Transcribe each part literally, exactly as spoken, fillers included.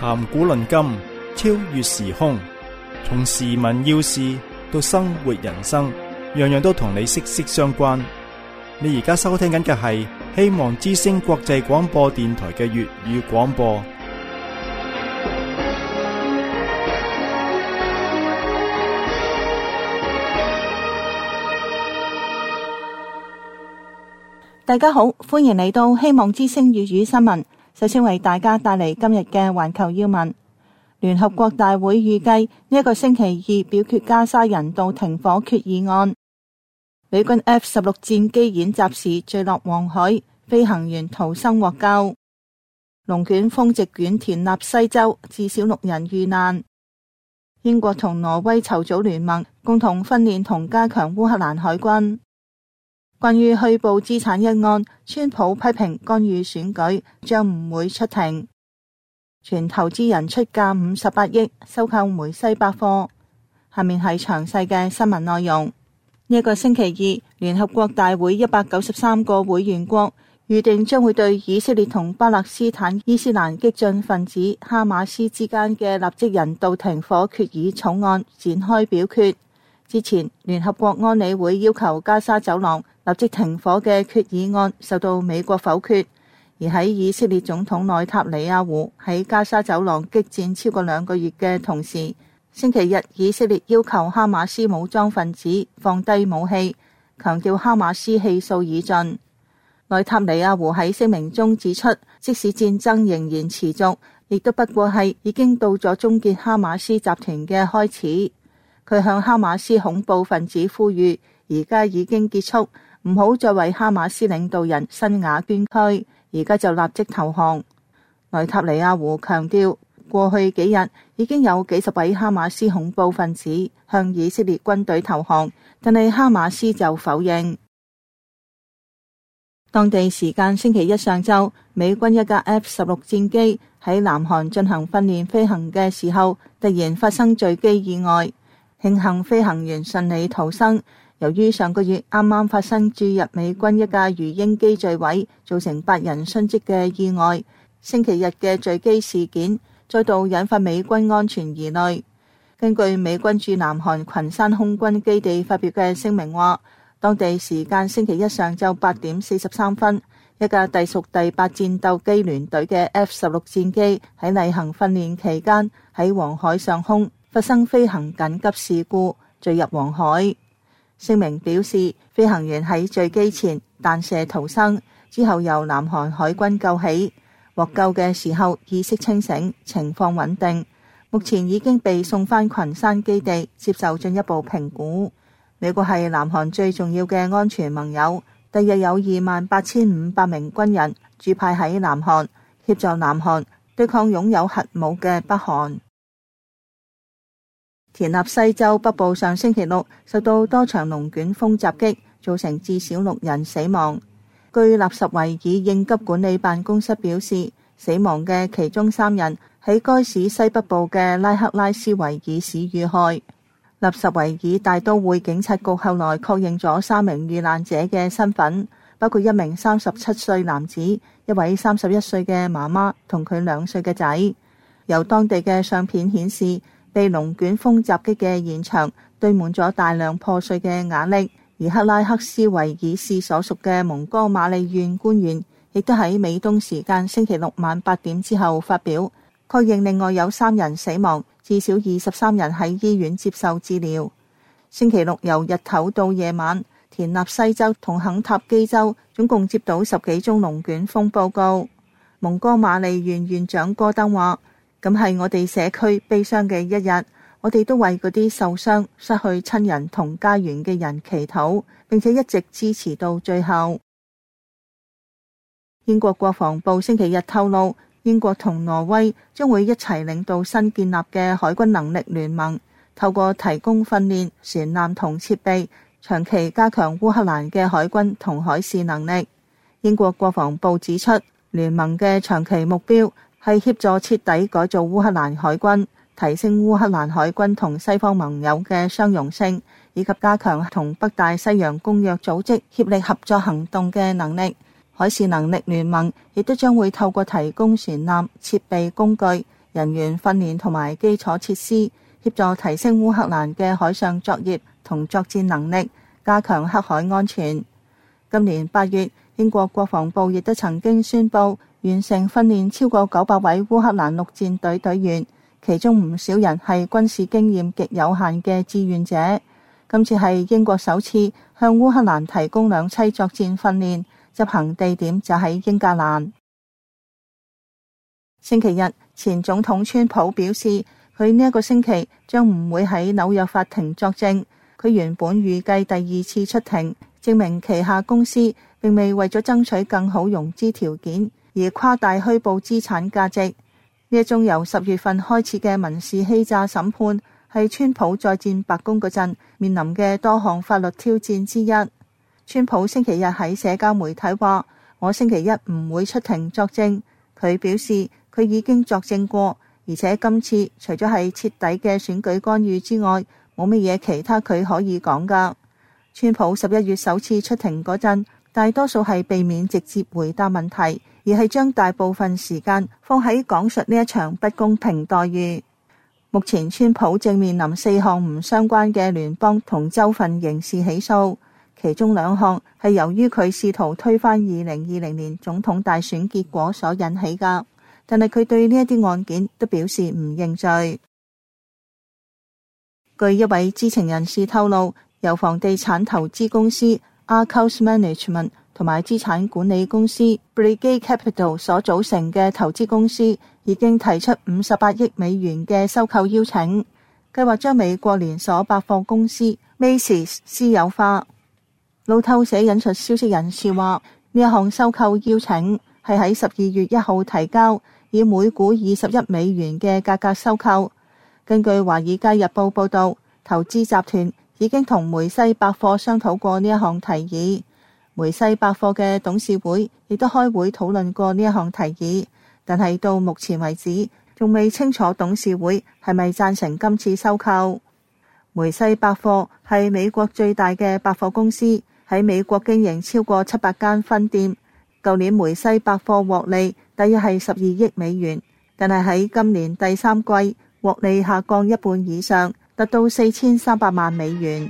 談古論今，超越時空，從時聞要事到生活人生，樣樣都同你息息相關。你而家收聽緊嘅係希望之聲國際廣播電台嘅粵語廣播。 大家好，歡迎嚟到希望之聲粵語新聞。首先為大家帶嚟今日嘅環球要聞。聯合國大會預計呢一個星期二表決加沙人道停火決議案。美軍 F 十六戰機演習時墜落黃海，飛行員逃生獲救。龍捲風席捲田納西州，至少六人遇難。英國同挪威籌組聯盟，共同訓練同加強烏克蘭海軍。關於虛報資產一案，川普批評干預選舉，將唔會出庭。全投資人出價五十八億收購梅西百貨。下面係詳細嘅新聞內容。呢一個星期二，聯合國大會一百九十三個會員國預定將會對以色列同巴勒斯坦伊斯蘭激進分子哈馬斯之間嘅立即人道停火決議草案展開表決。之前，聯合國安理會要求加沙走廊立即停火嘅決議案受到美國否決，而喺以色列總統內塔尼亞胡喺加沙走廊激戰超過兩個月嘅同時，星期日以色列要求哈馬斯武裝分子放低武器，強調哈馬斯氣數已盡。內塔尼亞胡喺聲明中指出，即使戰爭仍然持續，亦都不過係已經到咗終結哈馬斯集團嘅開始。佢向哈馬斯恐怖分子呼籲，而家已經結束，唔好再為哈馬斯領導人辛瓦捐軀，而家就立即投降。內塔尼亞胡強調，過去幾日已經有幾十位哈馬斯恐怖分子向以色列軍隊投降，但係哈馬斯就否認。當地時間星期一上晝，美軍一架 F 十六戰機喺南韓進行訓練飛行嘅時候，突然發生墜機意外。慶幸飛行員順利逃生。由於上個月啱啱發生駐日美軍一架魚鷹機墜毀，造成八人殉職嘅意外，星期日嘅墜機事件再度引發美軍安全疑慮。根據美軍駐南韓群山空軍基地發表嘅聲明話，當地時間星期一上晝八點四十三分，一架隸屬第八戰鬥機聯隊嘅 F 十六戰機喺例行訓練期間喺黃海上空發生飛行緊急事故，墜入黃海。聲明表示，飛行員喺墜機前彈射逃生，之後由南韓海軍救起，獲救嘅時候意識清醒，情況穩定，目前已經被送返群山基地接受進一步評估。美國係南韓最重要嘅安全盟友，大約有二萬八千五百名軍人駐派喺南韓，協助南韓對抗擁有核武嘅北韓。田納西州北部上星期六受到多場龍捲風襲擊，造成至少六人死亡。據納什維爾應急管理辦公室表示，死亡嘅其中三人喺該市西北部嘅拉克拉斯維爾市遇害。納什維爾大都會警察局後來確認咗三名遇難者嘅身份，包括一名三十七歲男子、一位三十一歲嘅媽媽同佢兩歲嘅仔。由當地嘅相片顯示，被龍捲風襲擊嘅現場堆滿咗大量破碎嘅瓦礫，而克拉克斯維爾市所屬嘅蒙哥馬利縣官員亦都喺美東時間星期六晚八點之後發表，確認另外有三人死亡，至少二十三人喺醫院接受治療。星期六由日頭到夜晚，田納西州同肯塔基州總共接到十幾宗龍捲風報告。蒙哥馬利縣縣長戈登話，咁係我哋社區悲傷嘅一日，我哋都為嗰啲受傷、失去親人同家園嘅人祈禱，並且一直支持到最後。英國國防部星期日透露，英國同挪威將會一齊領導新建立嘅海軍能力聯盟，透過提供訓練、船艦同設備，長期加強烏克蘭嘅海軍同海事能力。英國國防部指出，聯盟嘅長期目標係協助徹底改造烏克蘭海軍，提升烏克蘭海軍同西方盟友嘅相容性，以及加強同北大西洋公約組織協力合作行動嘅能力。海事能力聯盟亦都將會透過提供船艦、設備、工具， 人員訓練同埋基礎設施，協助提升烏克蘭嘅海上作業同作戰能力，加強黑海安全。今年八月，英國國防部亦都曾經宣布完成訓練超過九百位烏克蘭陸戰隊隊員，其中唔少人係軍事經驗極有限嘅志願者。今次係英國首次向烏克蘭提供兩棲作戰訓練，執行地點就喺英格蘭。星期日，前總統川普表示，佢呢一個星期將唔會喺紐約法庭作證。佢原本預計第二次出庭，證明旗下公司並未為咗爭取更好融資條件而誇大虛報資產價值。呢一宗由十月份開始嘅民事欺詐審判，係川普再戰白宮嗰陣面臨嘅多項法律挑戰之一。川普星期日喺社交媒體話：我星期一唔會出庭作證。佢表示佢已經作證過，而且今次除咗係徹底嘅選舉干預之外，冇乜嘢其他佢可以講㗎。川普十一月首次出庭嗰陣，大多數係避免直接回答問題，而係將大部分時間放喺講述呢一場不公平待遇。目前川普正面臨四項唔相關嘅聯邦同州份刑事起訴，其中兩項係由於佢試圖推翻二零二零年總統大選結果所引起㗎，但係佢對呢一啲案件都表示唔認罪。據一位知情人士透露，由房地產投資公司 Arcus Management 同埋資產管理公司 Brigade Capital 所組成嘅投資公司已經提出五十八億美元嘅收購邀請，計劃將美國連鎖百貨公司 Macy's 私有化。路透社引述消息人士話，呢一項收購邀請係喺十二月一號提交，以每股二十一美元嘅價格收購。根據《華爾街日報》報道，投資集團已經同梅西百貨商討過呢一項提議，梅西百貨嘅董事會亦都開會討論過呢一項提議，但係到目前為止仲未清楚董事會係咪贊成今次收購。梅西百貨係美國最大嘅百貨公司，喺美國經營超過七百間分店。舊年梅西百貨獲利大約係十二億美元，但係喺今年第三季獲利下降一半以上，達到四千三百萬美元。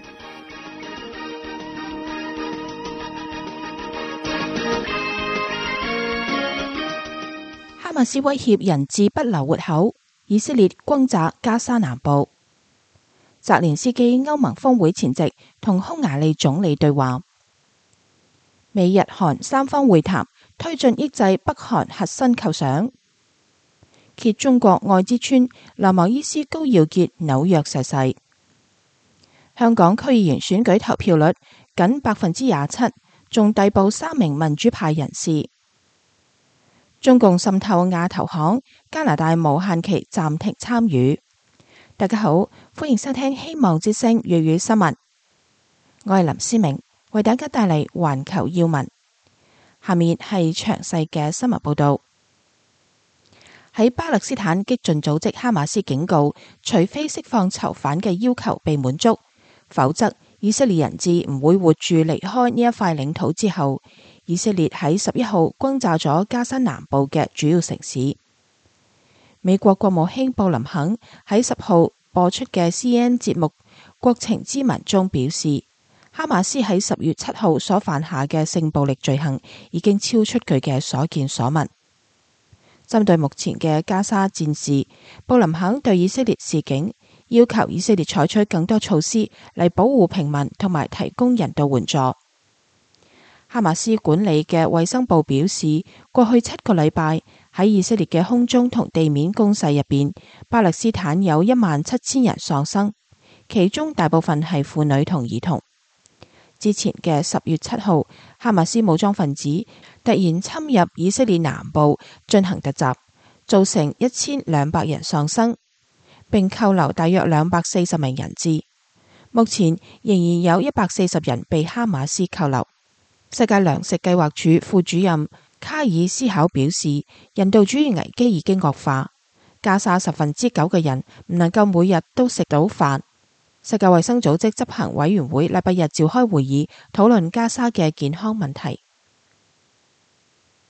哈馬斯威脅人質不留活口，以色列轟炸加沙南部。澤連斯基歐盟峰會前夕同匈牙利總理對話，美日韓三方會談推進抑制北韓核新構想。揭中國愛之川羅莫伊斯高耀傑紐約逝世。香港區議員選舉投票率僅百分之廿七，仲逮捕三名民主派人士。中共滲透亞投行，加拿大無限期暫停參與。大家好，歡迎收聽希望之聲粵語新聞，我係林思明，為大家帶嚟環球要聞。下面係詳細嘅新聞報道。喺巴勒斯坦激進組織哈馬斯警告，除非釋放囚犯嘅要求被滿足，否則以色列人質唔會活住離開呢一塊領土之後，以色列喺十一號轟炸咗加沙南部嘅主要城市。美國國務卿布林肯喺十號播出嘅 C N N 節目《國情咨文》中表示，哈馬斯喺十月七號所犯下嘅性暴力罪行已經超出佢嘅所見所聞。針對目前嘅加沙戰事，布林肯對以色列示警，要求以色列採取更多措施嚟保護平民同埋提供人道援助。哈馬斯管理嘅衛生部表示，過去七個禮拜喺以色列嘅空中同地面攻勢入邊，巴勒斯坦有一萬七千人喪生，其中大部分係婦女同兒童。之前嘅十月七號，哈馬斯武裝分子突然侵入以色列南部進行突襲，造成一千兩百人喪生，並扣留大約兩百四十名人質。目前仍然有一百四十人被哈馬斯扣留。世界糧食計劃署副主任卡爾斯考表示，人道主義危機已經惡化，加沙十分之九嘅人唔能夠每日都食到飯。世界衛生組織執行委員會禮拜日召開會議，討論加沙嘅健康問題。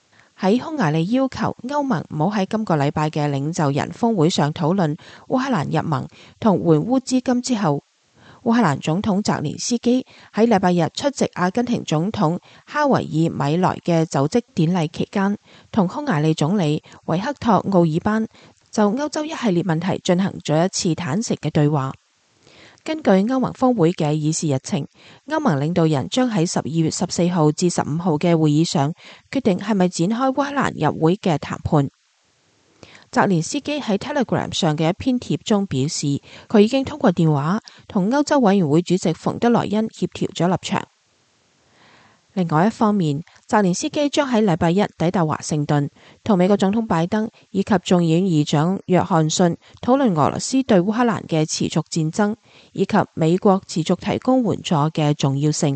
喺匈牙利要求歐盟唔好喺今個禮拜嘅領袖人峰會上討論烏克蘭入盟同援烏資金之後，烏克蘭總統澤連斯基喺禮拜日出席阿根廷總統哈維爾米萊嘅就職典禮期間，同匈牙利總理維克托奧爾班就歐洲一系列問題進行咗一次坦誠嘅對話。根據歐盟峰會嘅議事日程，歐盟領導人將喺十二月十四號至十五號嘅會議上決定係咪展開烏克蘭入會嘅談判。澤連斯基喺 Telegram 上嘅一篇帖中表示，佢已經通過電話同歐洲委員會主席馮德萊恩協調咗立場。另外一方面，澤連斯基將喺禮拜一抵達華盛頓，同美國總統拜登以及眾議院議長約翰遜討論俄羅斯對烏克蘭嘅持續戰爭，以及美國持續提供援助嘅重要性。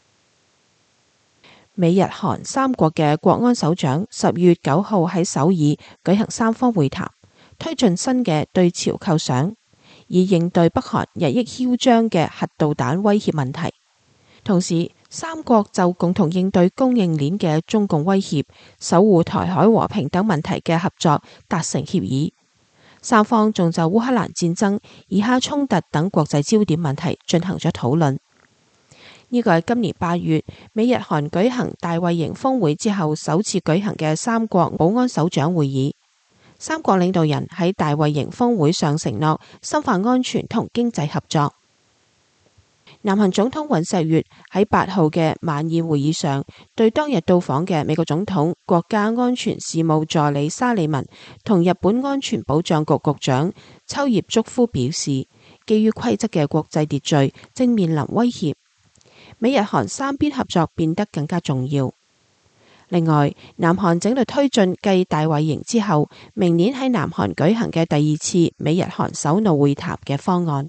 美日韓三國嘅國安首長十月九號喺首爾舉行三方會談，推進新嘅對朝構想，以應對北韓日益囂張嘅核導彈威脅問題。同時，三國就共同應對供應鏈嘅中共威脅、守護台海和平等問題嘅合作達成協議。三方仲就烏克蘭戰爭、以哈衝突等國際焦點問題進行咗討論。呢個係今年八月美日韓舉行大衛營峰會之後首次舉行嘅三國保安首長會議。三國領導人喺大衛營峰會上承諾深化安全同經濟合作。南韓總統尹錫悅喺八號嘅晚宴會議上，對當日到訪嘅美國總統國家安全事務助理沙利文同日本安全保障局局長秋葉竹夫表示，基於規則嘅國際秩序正面臨威脅，美日韓三邊合作變得更加重要。另外，南韓正在推進繼大衛營之後，明年喺南韓舉行嘅第二次美日韓首腦會談嘅方案。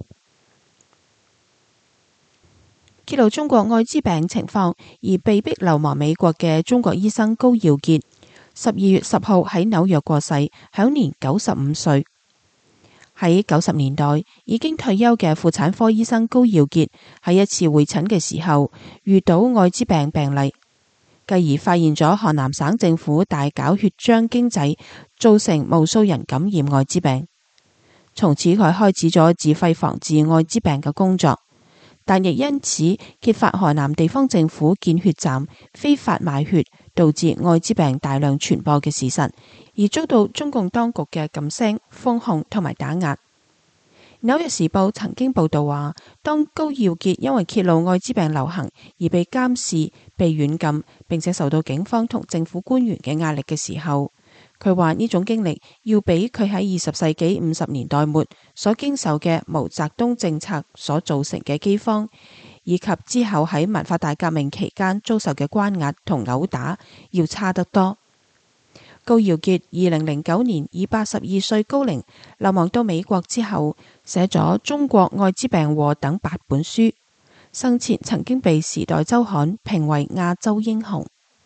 揭露中國艾滋病情況而被逼流亡美國嘅中國醫生高耀潔，十二月十號喺紐約過世，享年九十五歲。喺九十年代已經退休嘅婦產科醫生高耀潔喺一次會診嘅時候遇到艾滋病病例，繼而發現咗河南省政府大搞血漿經濟，造成無數人感染艾滋病。從此佢開始咗自費防治艾滋病嘅工作。但亦因此揭發河南地方政府建血站非法賣血，導致艾滋病大量傳播嘅事實，而遭到中共當局嘅噤聲、封控同埋打壓。紐約時報曾經報道話，當高耀潔因為揭露艾滋病流行而被監視、被軟禁，並且受到警方同政府官員嘅壓力嘅時候，佢話呢種經歷要比佢喺二十世紀五十年代末所經受嘅毛澤東政策所造成嘅饑荒，以及之後喺文化大革命期間遭受嘅關押同毆打要差得多。高耀潔二零零九年以八十二歲高齡流亡到美國之後，寫咗《中國艾滋病禍》等八本書，生前曾經被《時代週刊》評為亞洲英雄。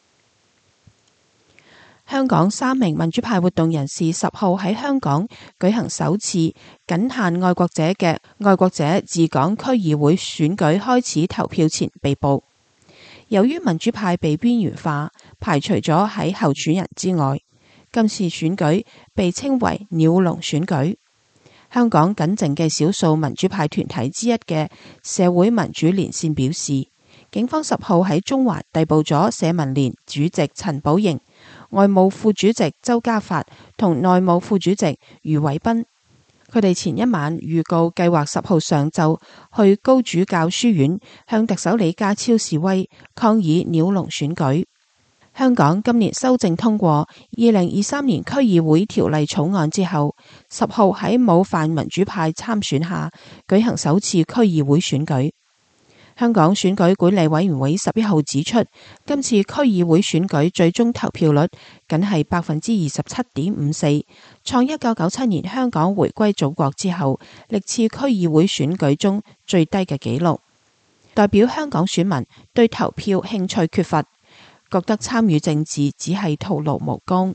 香港三名民主派活動人士十號喺香港舉行首次僅限愛國者嘅愛國者治港區議會選舉開始投票前被捕。由於民主派被邊緣化，排除咗喺候選人之外，今次選舉被稱為鳥籠選舉。香港僅剩嘅少數民主派團體之一嘅社會民主連線表示，警方十號喺中環逮捕咗社民連主席陳寶瑩、外務副主席周家發同內務副主席余偉斌。佢哋前一晚預告計劃十號上晝去高主教書院向特首李家超示威，抗議鳥籠選舉。香港今年修正通過二零二三年區議會條例草案之後，十號喺冇泛民主派參選下舉行首次區議會選舉。香港選舉管理委員會十一號指出，今次區議會選舉最終投票率僅係百分之二十七點五四，創一九九七年香港回歸祖國之後歷次區議會選舉中最低嘅紀錄，代表香港選民對投票興趣缺乏，覺得參與政治只係徒勞無功。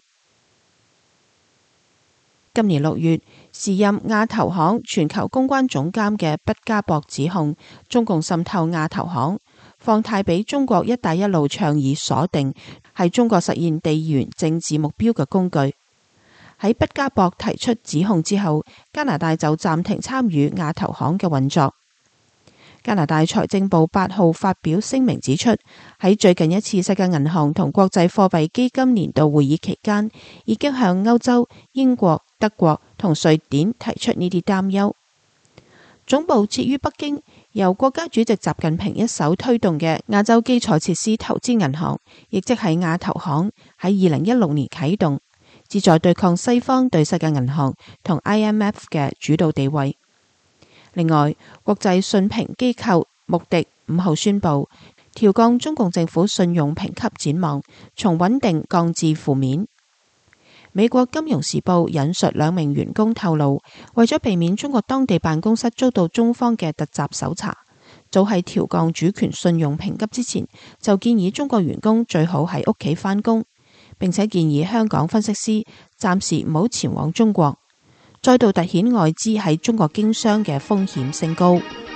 今年六月，時任亞投行全球公關總監嘅畢加博指控中共滲透亞投行，放貸俾中國一帶一路倡議鎖定係中國實現地緣政治目標嘅工具。喺畢加博提出指控之後，加拿大就暫停參與亞投行嘅運作。加拿大財政部八號發表聲明指出，喺最近一次世界銀行同國際貨幣基金年度會議期間，已經向歐洲、英國、德國同瑞典提出呢啲擔憂。總部設於北京，由國家主席習近平一手推動嘅亞洲基礎設施投資銀行，亦即係亞投行，喺二零一六年啟動，旨在對抗西方對世界銀行同 I M F 嘅主導地位。另外，國際信評機構穆迪五號宣布調降中共政府信用評級展望，從穩定降至負面。美國金融時報引述兩名員工透露，為咗避免中國當地辦公室遭到中方嘅突襲搜查，早喺調降主權信用評級之前，就建議中國員工最好喺屋企返工，並且建議香港分析師暫時唔好前往中國，再度凸顯外資喺中國經商嘅風險升高。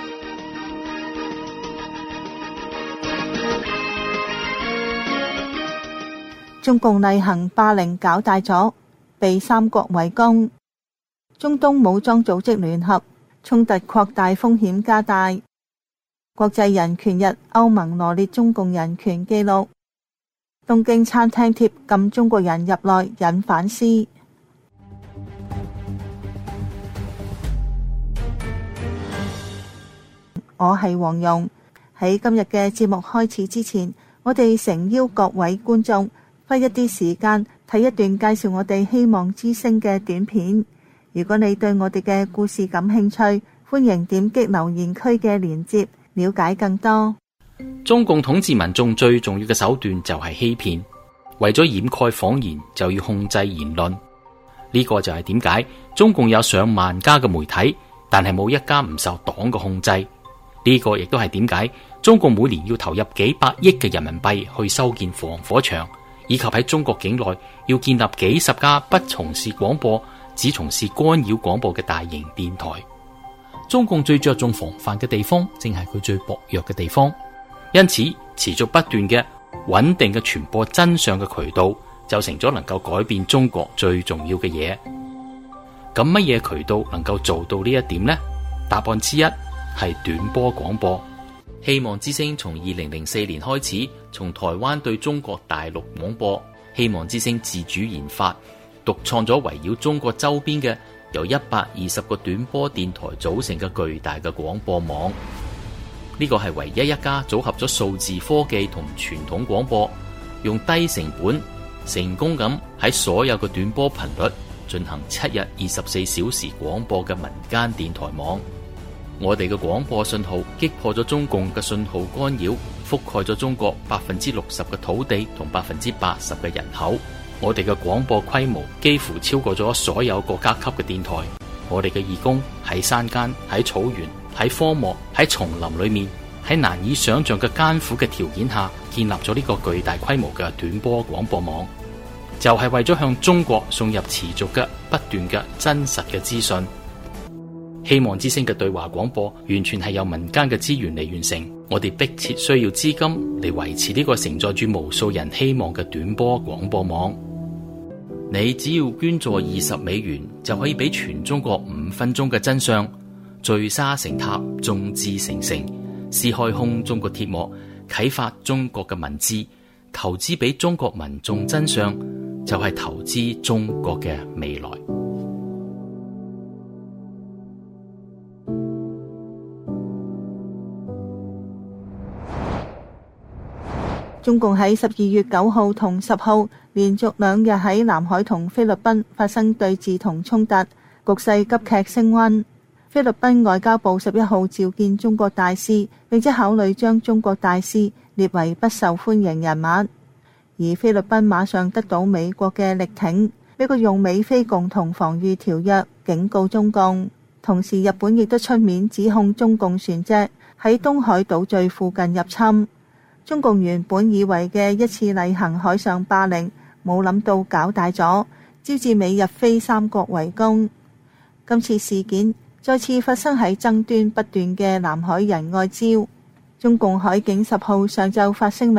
中共例行霸凌搞大咗，被三國圍攻。中東武裝組織聯合，衝突擴大風險加大。國際人權日，歐盟羅列中共人權記錄。東京餐廳貼禁中國人入內，引反思。我係黃蓉。喺今日嘅節目開始之前，我哋誠邀各位觀眾花一啲時間睇一段介紹我哋希望之聲嘅短片。如果你對我哋嘅故事感興趣，歡迎點擊留言區嘅鏈接，了解更多。 中共統治民眾最重要嘅手段就係欺騙，為咗掩蓋謊言就要控制言論。呢個就係點解中共有上萬家嘅媒體，但係冇一家唔受黨嘅控制。呢個亦都係點解中共每年要投入幾百億嘅人民幣去修建防火牆，以及喺中國境內要建立幾十家不從事廣播，只從事干擾廣播嘅大型電台。中共最着重防範嘅地方，正係佢最薄弱嘅地方。因此，持續不斷嘅穩定嘅傳播真相嘅渠道，就成咗能夠改變中國最重要嘅嘢。咁乜嘢渠道能夠做到呢一點呢？答案之一係短波廣播。希望之聲從二零零四年開始，從台灣對中國大陸廣播。希望之聲自主研發、獨創咗圍繞中國周邊嘅由一百二十個短波電台組成嘅巨大嘅廣播網。呢個係唯一一家組合咗數字科技同傳統廣播，用低成本成功咁喺所有嘅短波頻率進行七日二十四小時廣播嘅民間電台網。我哋嘅廣播信號擊破咗中共嘅信號干擾，覆蓋咗中國百分之六十嘅土地同百分之八十嘅人口。我哋嘅廣播規模幾乎超過咗所有國家級嘅電台。我哋嘅義工喺山間、喺草原、喺荒漠、喺叢林裏面，喺難以想象嘅艱苦嘅條件下，建立咗呢個巨大規模嘅短波廣播網，就係為咗向中國送入持續嘅不斷嘅真實嘅資訊。希望之聲嘅對華廣播完全係由民間嘅資源嚟完成，我哋迫切需要資金嚟維持呢個承載住無數人希望嘅短波廣播網。你只要捐助二十美元，就可以俾全中國五分鐘嘅真相，聚沙成塔，眾志成城，撕開空中嘅鐵幕，啟發中國嘅文字，投資俾中國民眾真相，就係投資中國嘅未來。 中共喺十二月九號同十號連續兩日喺南海同菲律賓發生對峙同衝突，局勢急劇升溫。菲律賓外交部十一號召見中國大使，並且考慮將中國大使列為不受歡迎人物。而菲律賓馬上得到美國嘅力挺，美國用美菲共同防禦條約警告中共，同時日本亦都出面指控中共船隻喺東海島嶼附近入侵。中共原本以為嘅一次例行海上霸凌，冇諗到搞大咗，招致美日菲三國圍攻。今次事件再次發生喺爭端不斷嘅南海仁愛礁。中共海警十號上晝發聲明，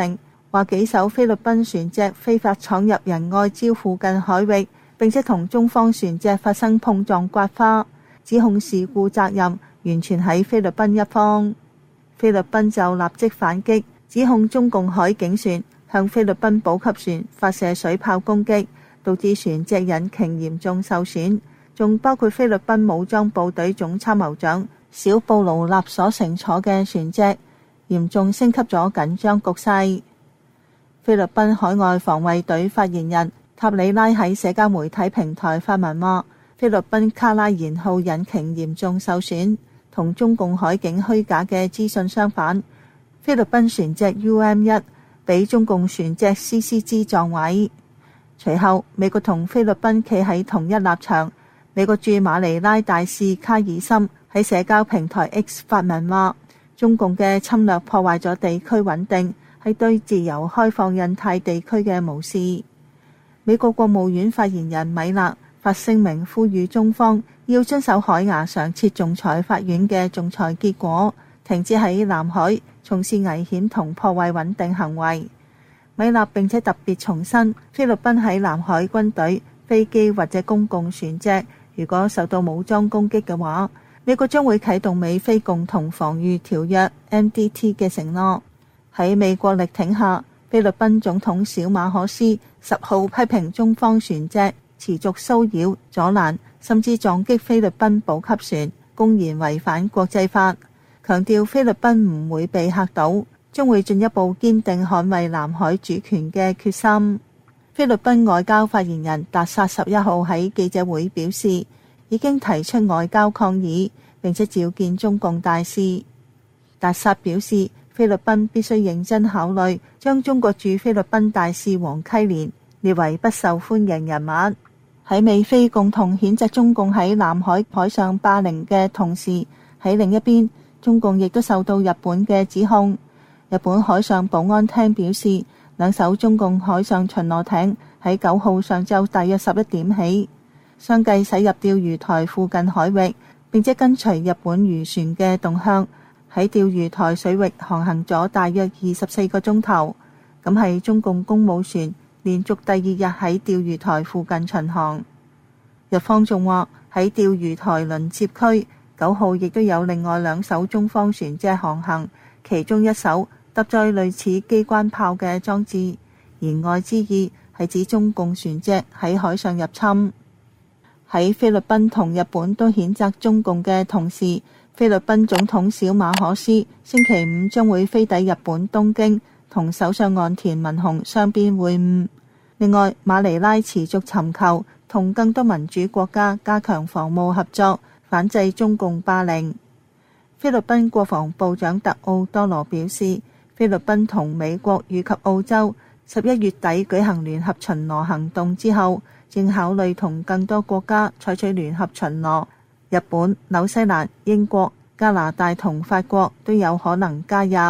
話幾艘菲律賓船隻非法闖入仁愛礁附近海域，並且同中方船隻發生碰撞刮花，指控事故責任完全喺菲律賓一方。菲律賓就立即反擊，指控中共海警船向菲律賓補給船發射水炮攻擊，導致船隻引擎嚴重受損，仲包括菲律賓武裝部隊總參謀長小布勞納所乘坐嘅船隻，嚴重升級咗緊張局勢。菲律賓海外防衛隊發言人塔里拉喺社交媒體平台發文話，菲律賓卡拉延號引擎嚴重受損，同中共海警虛假嘅資訊相反。菲律賓船隻 U M 一被中共船隻 C C G 撞毀。隨後，美國同菲律賓企喺同一立場。美國駐馬尼拉大使卡爾森喺社交平台 X 發文話，中共嘅侵略破壞咗地區穩定，係對自由開放印太地區嘅無視。美國國務院發言人米勒發聲明呼籲中方要遵守海牙常設仲裁法院嘅仲裁結果，停止喺南海從事危險同破壞穩定行為。米勒並且特別重申，菲律賓喺南海軍隊、飛機或者公共船隻如果受到武裝攻擊嘅話，美國將會啟動美菲共同防禦條約 M D T 嘅承諾。喺美國力挺下，菲律賓總統小馬可斯十號批評中方船隻持續騷擾、阻攔，甚至撞擊菲律賓補給船，公然違反國際法，強調菲律賓唔會被嚇倒，將會進一步堅定捍衛南海主權嘅決心。菲律賓外交發言人達薩十一號喺記者會表示，已經提出外交抗議，並且召見中共大使。達薩表示，菲律賓必須認真考慮將中國駐菲律賓大使黃溪連列為不受歡迎人物。喺美菲共同譴責中共喺南海海上霸凌嘅同時，喺另一邊，中共亦都受到日本嘅指控。日本海上保安廳表示，兩艘中共海上巡邏艇喺九號上晝大約十一點起，相繼駛入釣魚台附近海域，並且跟隨日本漁船嘅動向，喺釣魚台水域航行咗大約二十四個鐘頭。咁係中共公務船連續第二日喺釣魚台附近巡航。日方仲話喺釣魚台鄰接區九號亦都有另外兩艘中方船隻航行，其中一艘搭載類似機關炮嘅裝置，言外之意係指中共船隻喺海上入侵。喺菲律賓同日本都譴責中共嘅同時，菲律賓總統小馬可斯星期五將會飛抵日本東京，同首相岸田文雄雙邊會晤。另外，馬尼拉持續尋求同更多民主國家加強防務合作，反制中共霸凌。菲律賓國防部長特奧多羅表示，菲律賓同美國以及澳洲十一月底舉行聯合巡邏行動之後，正考慮同更多國家採取聯合巡邏。日本、紐西蘭、英國、加拿大同法國都有可能加入。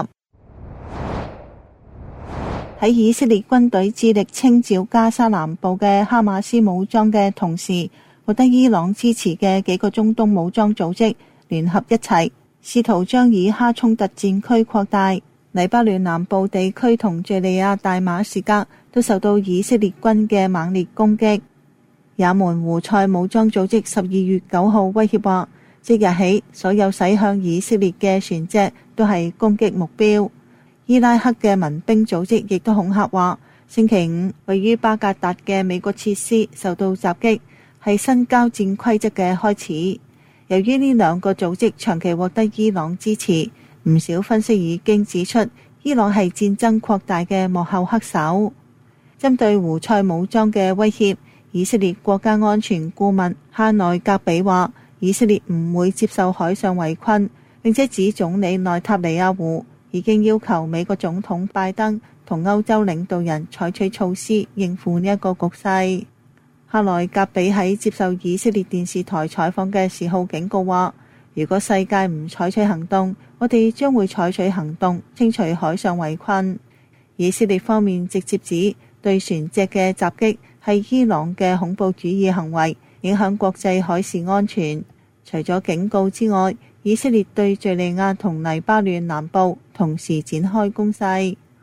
喺以色列軍隊致力清剿加沙南部嘅哈馬斯武裝嘅同時，獲得伊朗支持嘅幾個中東武裝組織聯合一齊，試圖將以哈衝突戰區擴大。黎巴嫩南部地區同敘利亞大馬士革都受到以色列軍嘅猛烈攻擊。也門胡塞武裝組織十二月九號威脅話，即日起所有駛向以色列嘅船隻都係攻擊目標。伊拉克嘅民兵組織亦都恐嚇話，星期五位於巴格達嘅美國設施受到襲擊，係新交戰規則嘅開始。由於呢兩個組織長期獲得伊朗支持，唔少分析已經指出，伊朗係戰爭擴大嘅幕後黑手。針對胡塞武裝嘅威脅，以色列國家安全顧問哈內格比話，以色列唔會接受海上圍困，並且指總理內塔尼亞胡已經要求美國總統拜登同歐洲領導人採取措施應付呢一個局勢。哈內格比喺接受以色列電視台採訪嘅時候警告話，如果世界唔採取行動，我哋將會採取行動清除海上圍困。以色列方面直接指對船隻嘅襲擊係伊朗嘅恐怖主義行為，影響國際海事安全。除咗警告之外，以色列對敘利亞同黎巴嫩南部同時展開攻勢。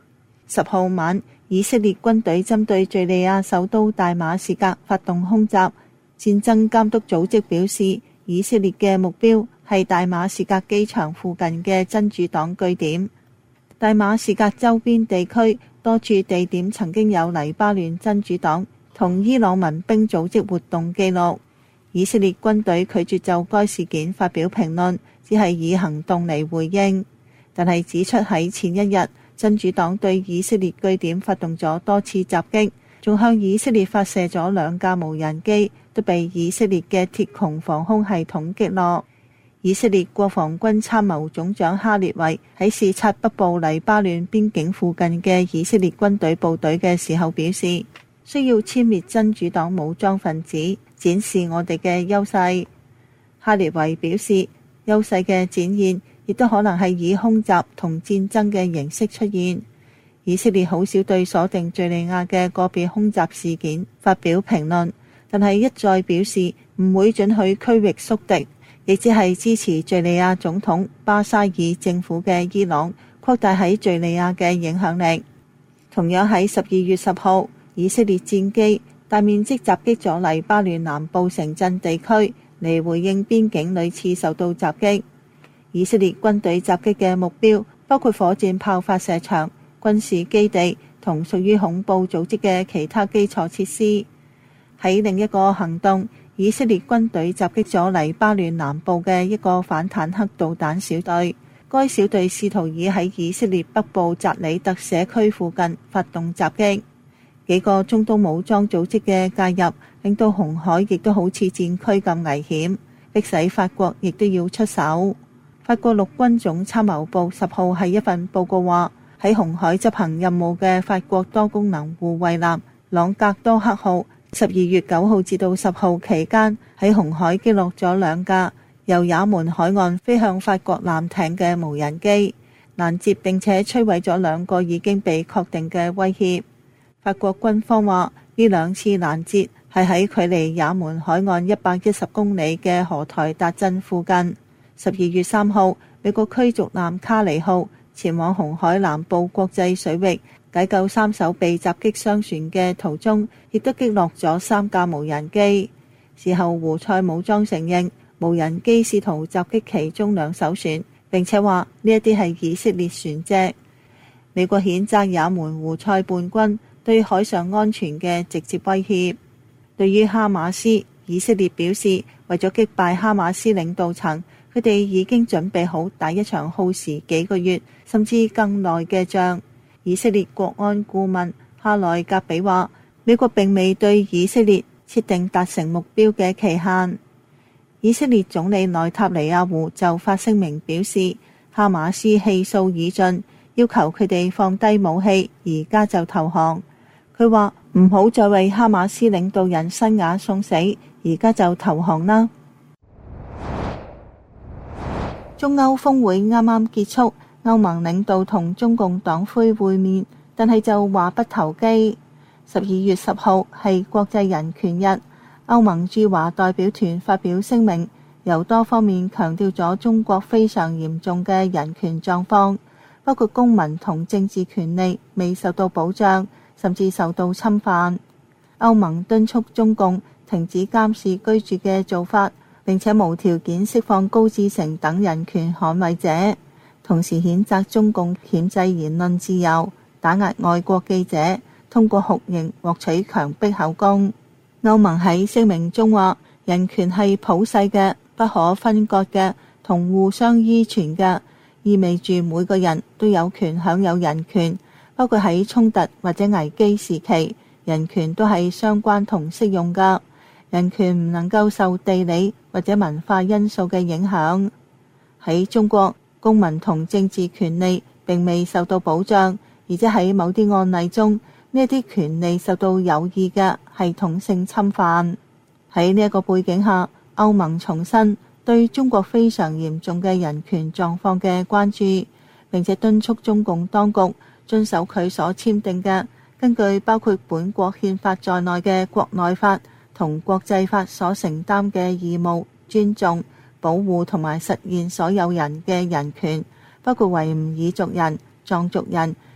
十號晚，以色列軍隊針對敘利亞首都大馬士革發動空襲。戰爭監督組織表示，以色列嘅目標係大馬士革機場附近嘅真主黨據點。大馬士革周邊地區多處地點曾經有黎巴嫩真主黨同伊朗民兵組織活動記錄。以色列軍隊拒絕就該事件發表評論，只係以行動嚟回應。但係指出喺前一日，真主黨對以色列據點發動咗多次襲擊，仲向以色列發射咗兩架無人機，都被以色列嘅鐵穹防空系統擊落。以色列國防軍參謀總長哈列維喺視察北部黎巴嫩邊境附近嘅以色列軍隊部隊嘅時候表示，需要殲滅真主黨武裝分子，展示我哋嘅優勢。哈列維表示，優勢嘅展現亦都可能係以空襲同戰爭嘅形式出現。以色列好少對鎖定敘利亞嘅個別空襲事件發表評論，但係一再表示唔會准許區域宿敵，亦即係支持敘利亞總統巴沙爾政府嘅伊朗擴大喺敘利亞嘅影響力。同樣喺十二月十號，以色列戰機大面積襲擊咗黎巴嫩南部城鎮地區，嚟回應邊境屢次受到襲擊。以色列軍隊襲擊嘅目標包括火箭炮發射場、軍事基地同屬於恐怖組織嘅其他基礎設施。喺另一個行動，以色列軍隊襲擊咗黎巴嫩南部嘅一個反坦克導彈小隊。該小隊試圖以喺以色列北部扎里特社區附近發動襲擊。幾個中東武裝組織嘅介入，令到紅海亦都好似戰區咁危險，迫使法國亦都要出手。法國陸軍總參謀部十號喺一份報告話，喺紅海執行任務嘅法國多功能護衛艦朗格多克號，十二月九號至到十號期間喺紅海擊落咗兩架由也門海岸飛向法國艦艇嘅無人機，攔截並且摧毀咗兩個已經被確定嘅威脅。法國軍方話，呢兩次攔截係喺距離也門海岸一百一十公里嘅荷台達鎮附近。十二月三號，美國驅逐艦卡尼號前往紅海南部國際水域解救三艘被襲擊商船嘅途中，亦都擊落咗三架無人機。事後胡塞武裝承認無人機試圖襲擊其中兩艘船，並且話呢一啲係以色列船隻。美國譴責也門胡塞叛軍對海上安全嘅直接威脅。對於哈馬斯，以色列表示為咗擊敗哈馬斯領導層，佢哋已經準備好打一場耗時幾個月甚至更耐嘅仗。以色列國安顧問哈內格比話，美國並未對以色列設定達成目標嘅期限。以色列總理內塔尼亞胡就發聲明表示，哈馬斯氣數已盡，要求佢哋放低武器，而家就投降。佢話唔好再為哈馬斯領導人辛瓦送死，而家就投降啦。中歐峰會啱啱結束，歐盟領導同中共黨魁會面，但係就話不投機。十二月十號係國際人權日，歐盟駐華代表團發表聲明，由多方面強調咗中國非常嚴重嘅人權狀況，包括公民同政治權利未受到保障，甚至受到侵犯。歐盟敦促中共停止監視居住嘅做法，並且無條件釋放高志成等人權捍衛者，同時譴責中共鉗制言論自由、打壓外國記者、通過酷刑獲取強迫口供。歐盟喺聲明中話，人權係普世嘅、不可分割嘅同互相依存嘅，意味住每個人都有權享有人權，包括喺衝突或者危機時期，人權都係相關同適用㗎。人權唔能夠受地理或者文化因素嘅影響。喺中國，公民同政治權利並未受到保障，而且喺某啲案例中，呢啲權利受到有意嘅系統性侵犯。喺呢一個背景下，歐盟重申對中國非常嚴重嘅人權狀況嘅關注，並且敦促中共當局遵守佢所簽訂嘅根據包括本國憲法在內嘅國內法同國際法所承擔嘅義務，尊重、保護同埋實現所有人嘅人權，包括維吾爾族人、藏族人、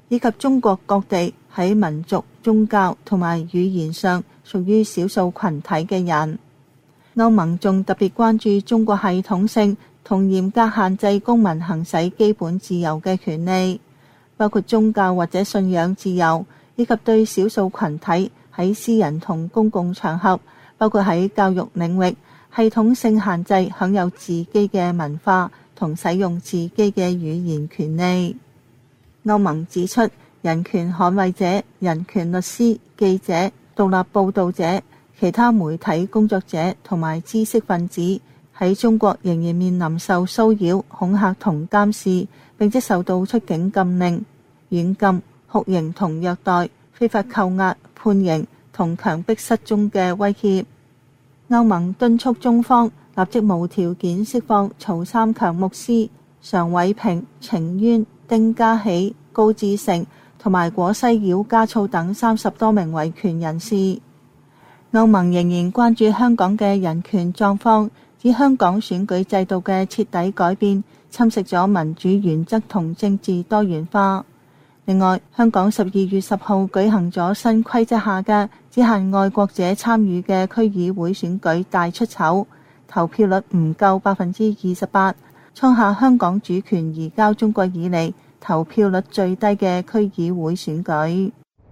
以及中國各地喺民族、宗教同埋語言上屬於少數群體嘅人。歐盟仲特別關注中國系統性同嚴格限制公民行使基本自由嘅權利，包括宗教或者信仰自由，以及對少數群體喺私人同公共場合，包括喺教育領域，系統性限制享有自己嘅文化同使用自己嘅語言權利。歐盟指出，人權捍衛者、人權律師、記者、獨立報導者、其他媒體工作者同埋知識分子喺中國仍然面臨受騷擾、恐嚇同監視，並且受到出境禁令、軟禁、酷刑同虐待、非法扣押、判刑同強迫失蹤嘅威脅。歐盟敦促中方立即無條件釋放曹三強牧師、常偉平、程淵、丁家喜、高志成同埋果西繞加措等三十多名維權人士。歐盟仍然關注香港嘅人權狀況，指香港選舉制度嘅徹底改變侵蝕咗民主原則同政治多元化。另外，香港十二月十號舉行咗新規則下嘅只限愛國者參與嘅區議會選舉大出醜，投票率唔夠百分之二十八，創下香港主權移交中國以嚟投票率最低嘅區議會選舉。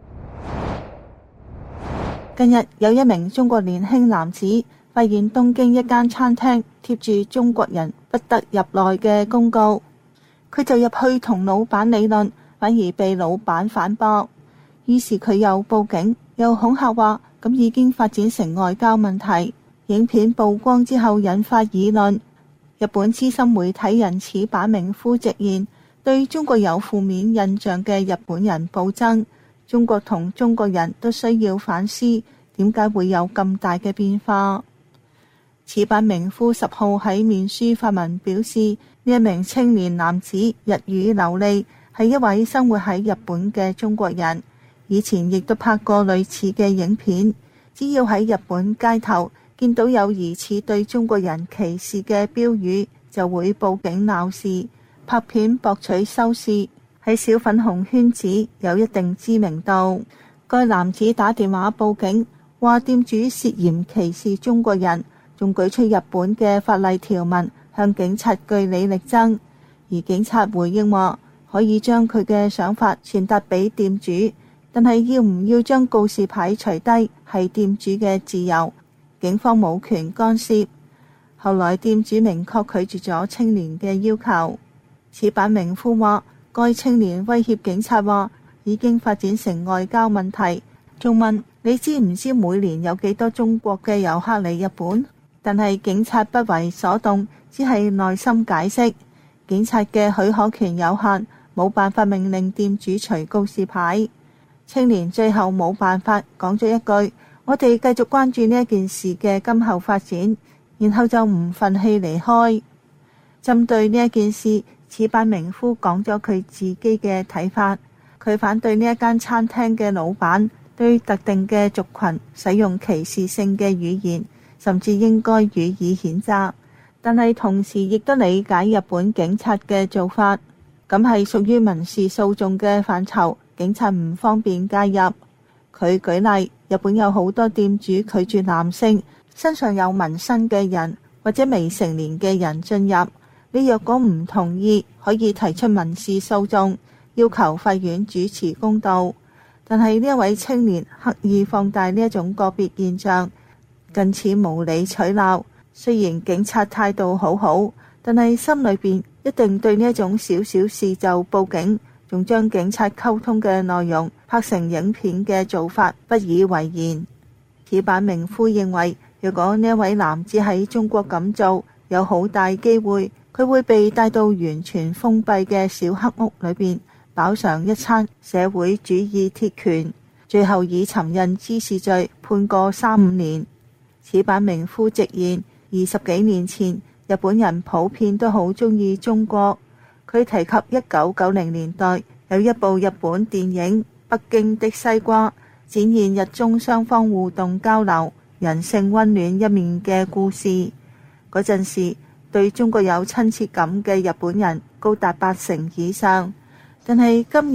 近日有一名中國年輕男子發現東京一間餐廳貼住中國人不得入內嘅公告，佢就入去同老闆理論，反而被老闆反駁，於是佢又報警，又恐嚇話咁已經發展成外交問題。影片曝光之後引發議論，日本資深媒體人矢板明夫直言，對中國有負面印象嘅日本人暴增，中國同中國人都需要反思點解會有咁大嘅變化。矢板明夫十號喺面書發文表示，呢一名青年男子日語流利，係一位生活喺日本嘅中國人，以前亦都拍過類似嘅影片。只要喺日本街頭見到有疑似對中國人歧視嘅標語，就會報警鬧事，拍片博取收視，喺小粉紅圈子有一定知名度。該男子打電話報警，話店主涉嫌歧視中國人，仲舉出日本嘅法例條文向警察據理力爭，而警察回應話可以將佢嘅想法傳達俾店主，但係要唔要將告示牌除低係店主嘅自由，警方冇權干涉。後來店主明確拒絕咗青年嘅要求。矢板明夫話，該青年威脅警察話已經發展成外交問題，仲問你知唔知每年有幾多中國嘅遊客嚟日本？但係警察不為所動，只係耐心解釋，警察嘅許可權有限，冇辦法命令店主除告示牌。青年最後冇辦法講咗一句，我哋繼續關注呢一件事嘅今後發展，然後就唔忿氣離開。針對呢一件事，矢板明夫講咗佢自己嘅睇法，佢反對呢一間餐廳嘅老闆對特定嘅族群使用歧視性嘅語言，甚至應該予以譴責，但係同時亦都理解日本警察嘅做法，咁係屬於民事訴訟嘅範疇，警察唔方便介入。佢舉例，日本有好多店主拒絕男性身上有紋身嘅人或者未成年嘅人進入，你若果唔同意，可以提出民事訴訟，要求法院主持公道。但係呢一位青年刻意放大呢一種個別現象，近似無理取鬧。雖然警察態度好好，但係心裏邊一定對呢一種小小事就報警，仲將警察溝通嘅內容拍成影片嘅做法不以為然。矢板明夫認為，如果呢一位男子喺中國咁做，有好大機會佢會被帶到完全封閉嘅小黑屋裏邊飽嘗一餐社會主義鐵拳，最後以尋釁滋事罪判過三五年。矢板明夫直言，二十幾年前日本人普遍都好中意中國。佢提及一九九零年代有一部日本電影《北京的西瓜》，展現日中雙方互動交流、人性溫暖一面嘅故事。嗰陣時對中國有親切感嘅日本人高達八成以上，但係今日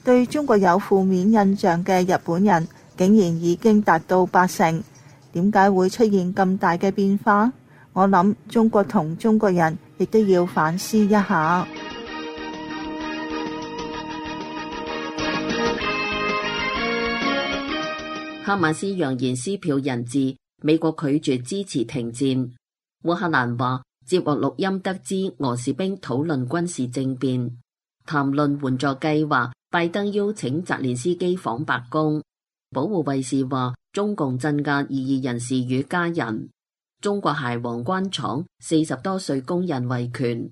對中國有負面印象嘅日本人竟然已經達到八成，點解會出現咁大嘅變化？我諗中國同中國人亦都要反思一下。 哈馬斯揚言撕票人質，美國拒絕支持停戰。烏克蘭話接獲錄音得知俄士兵討論軍事政變，談論援助計劃。拜登邀請澤連斯基訪白宮。保護衛士話中共鎮壓異議人士與家人。中國鞋皇冠廠四十多歲工人維權。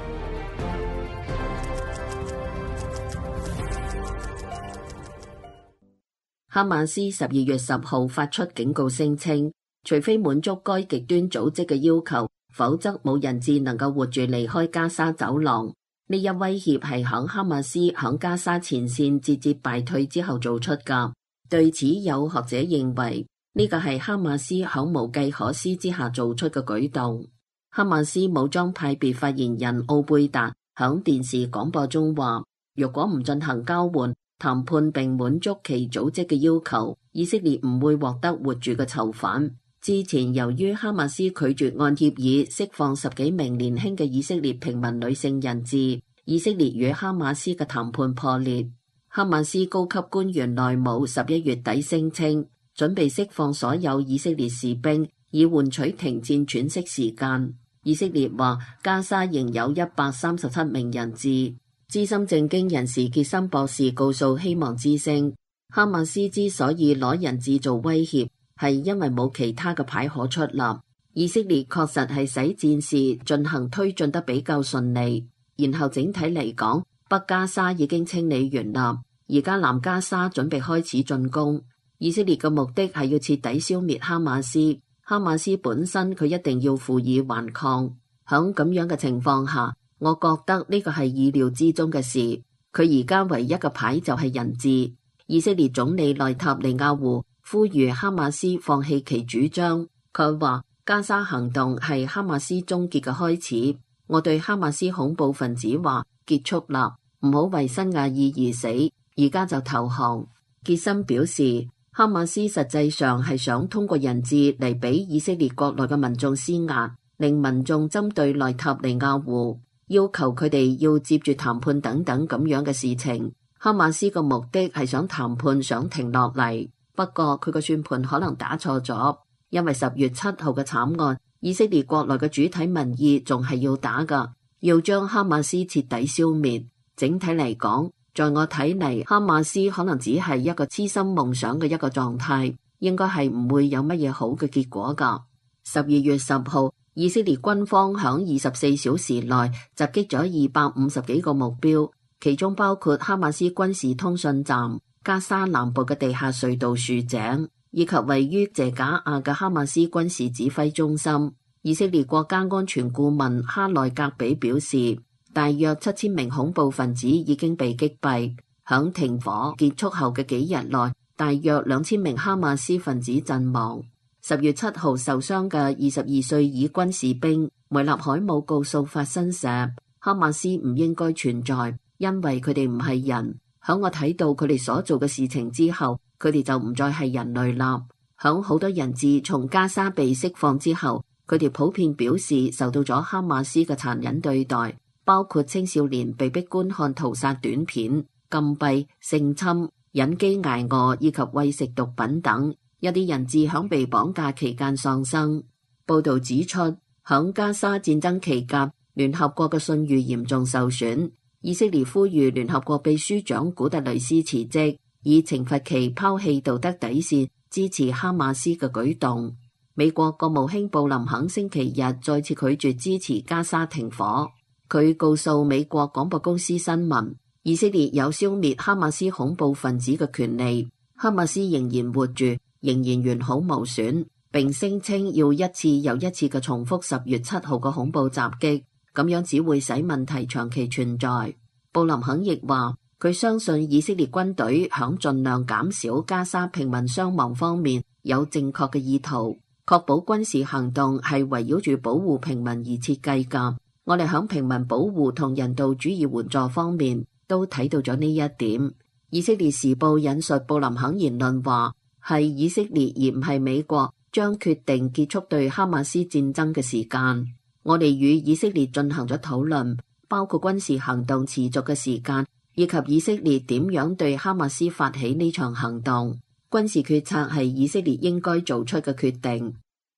哈馬斯十二月十號發出警告，聲稱除非滿足該極端組織嘅要求，否則冇人質能夠活住離開加沙走廊。呢一威脅係響哈馬斯響加沙前線節節敗退之後做出㗎。對此，有學者認為呢個係哈馬斯響無計可施之下做出嘅舉動。哈馬斯武裝派別發言人奧貝達響電視廣播中話，若果唔進行交換談判並滿足其組織嘅要求，以色列唔會獲得活住嘅囚犯。之前由於哈馬斯拒絕按協議釋放十幾名年輕嘅以色列平民女性人質，以色列與哈馬斯嘅談判破裂。哈馬斯高級官員內姆十一月底聲稱，準備釋放所有以色列士兵，以換取停戰喘息時間。以色列話加沙仍有一百三十七名人質。資深政經人士傑森博士告訴希望之聲，哈馬斯之所以攞人質做威脅，係因為冇其他嘅牌可出立。以色列確實係使戰事進行推進得比較順利，然後整體嚟講，北加沙已經清理完啦，而家南加沙準備開始進攻。以色列嘅目的係要徹底消滅哈馬斯，哈馬斯本身佢一定要負隅頑抗。響咁樣嘅情況下，我覺得呢個係意料之中嘅事。佢而家唯一嘅牌就係人質。以色列總理內塔尼亞胡呼籲哈馬斯放棄其主張，佢話加沙行動係哈馬斯終結嘅開始。我對哈馬斯恐怖分子話結束啦，唔好為辛亞爾而死，而家就投降。傑森表示，哈馬斯實際上係想通過人質嚟俾以色列國內嘅民眾施壓，令民眾針對內塔尼亞胡，要求佢哋要接住談判等等咁樣嘅事情。哈馬斯嘅目的係想談判，想停落嚟。不過佢個算盤可能打錯咗，因為十月七號嘅慘案，以色列國內嘅主體民意仲係要打㗎，要將哈馬斯徹底消滅。整體嚟講，在我睇嚟，哈馬斯可能只係一個痴心夢想嘅一個狀態，應該係唔會有乜嘢好嘅結果㗎。十二月十號，以色列軍方響二十四小時內襲擊咗二百五十幾個目標，其中包括哈馬斯軍事通訊站、加沙南部嘅地下隧道豎井，以及位於謝賈亞嘅哈馬斯軍事指揮中心。以色列國家安全顧問哈內格比表示，大約七千名恐怖分子已經被擊斃。響停火結束後嘅幾日內，大約兩千名哈馬斯分子陣亡。十月七號受傷嘅二十二歲以軍士兵梅納海姆告訴法新社，哈馬斯唔應該存在，因為佢哋唔係人。響我睇到佢哋所做嘅事情之後，佢哋就唔再係人類啦。響好多人質從加沙被釋放之後，佢哋普遍表示受到咗哈馬斯嘅殘忍對待，包括青少年被逼觀看屠殺短片、禁閉、性侵、忍飢挨餓以及餵食毒品等。一啲人質響被綁架期間喪生。報道指出，響加沙戰爭期間，聯合國嘅信譽嚴重受損。以色列呼籲聯合國秘書長古特雷斯辭職，以懲罰其拋棄道德底線、支持哈馬斯嘅舉動。美國國務卿布林肯星期日再次拒絕支持加沙停火。佢告訴美國廣播公司新聞，以色列有消滅哈馬斯恐怖分子嘅權利，哈馬斯仍然活住，仍然完好無損，並聲稱要一次又一次嘅重複十月七號嘅恐怖襲擊。咁樣只會使問題長期存在。布林肯亦話，佢相信以色列軍隊響盡量減少加沙平民傷亡方面有正確嘅意圖，確保軍事行動係圍繞住保護平民而設計㗎。我哋響平民保護同人道主義援助方面都睇到咗呢一點。 以色列時報引述布林肯言論話，係以色列而唔係美國將決定結束對哈馬斯戰爭嘅時間。我哋與以色列進行咗討論，包括軍事行動持續嘅時間，以及以色列點樣對哈馬斯發起呢場行動。軍事決策係以色列應該做出嘅決定。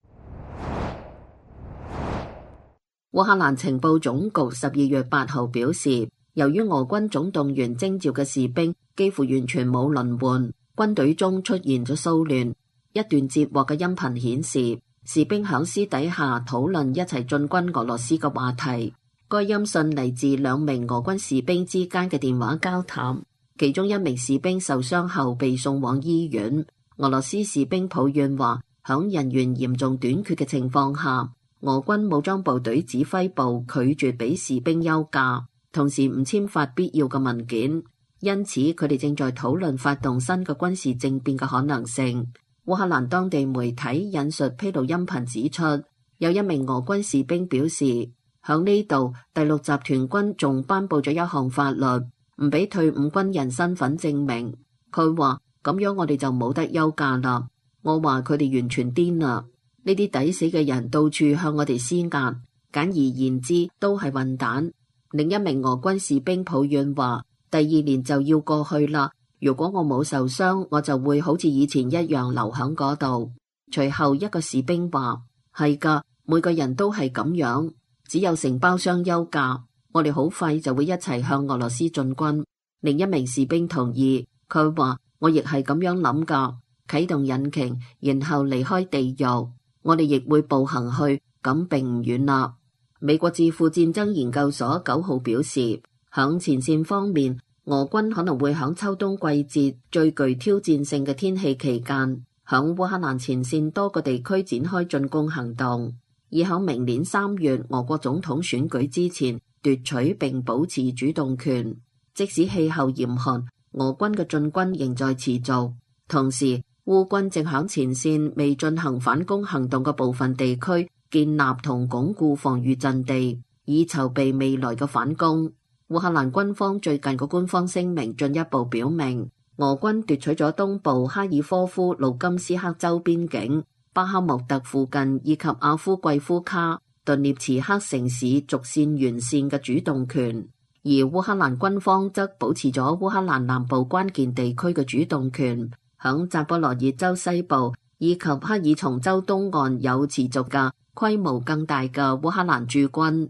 烏克蘭情報總局十二月八號表示，由於俄軍總動員徵召嘅士兵幾乎完全冇輪換，軍隊中出現咗騷亂。一段接獲嘅音頻顯示，士兵響私底下討論一齊進軍俄羅斯嘅話題。該音訊嚟自兩名俄軍士兵之間嘅電話交談，其中一名士兵受傷後被送往醫院。俄羅斯士兵抱怨話，響人員嚴重短缺嘅情況下，俄軍武裝部隊指揮部拒絕俾士兵休假，同時唔簽發必要嘅文件，因此佢哋正在討論發動新嘅軍事政變嘅可能性。烏克蘭當地媒體引述披露音頻指出，有一名俄軍士兵表示，響呢度第六集團軍仲頒布咗一項法律，唔俾退伍軍人身份證明。佢話咁樣我哋就冇得休假啦。我話佢哋完全癲啦。呢啲抵死嘅人到處向我哋施壓，簡而言之都係混蛋。另一名俄軍士兵抱怨話，第二年就要過去啦，如果我冇受傷，我就會好似以前一樣留喺嗰度。隨後一個士兵話，係噶，每個人都係咁樣，只有承包商休假，我哋好快就會一齊向俄羅斯進軍。另一名士兵同意，佢話我亦係咁樣諗噶，啟動引擎，然後離開地獄。我哋亦會步行去，咁並唔遠啦。美國智庫戰爭研究所九號表示，響前線方面，俄軍可能會響秋冬季節最具挑戰性嘅天氣期間，響烏克蘭前線多個地區展開進攻行動，以響明年三月俄國總統選舉之前奪取並保持主動權。即使氣候嚴寒，俄軍嘅進軍仍在持續，同時烏軍正響前線未進行反攻行動嘅部分地區建立同鞏固防禦陣地，以籌備未來嘅反攻。烏克蘭軍方最近嘅官方聲明進一步表明，俄軍奪取咗東部哈爾科夫、盧甘斯克州邊境、巴克穆特附近以及阿夫季夫卡、頓涅茨克城市逐線沿線嘅主動權，而烏克蘭軍方則保持咗烏克蘭南部關鍵地區嘅主動權。響扎波羅熱州西部以及克爾松州東岸有持續嘅規模更大嘅烏克蘭駐軍。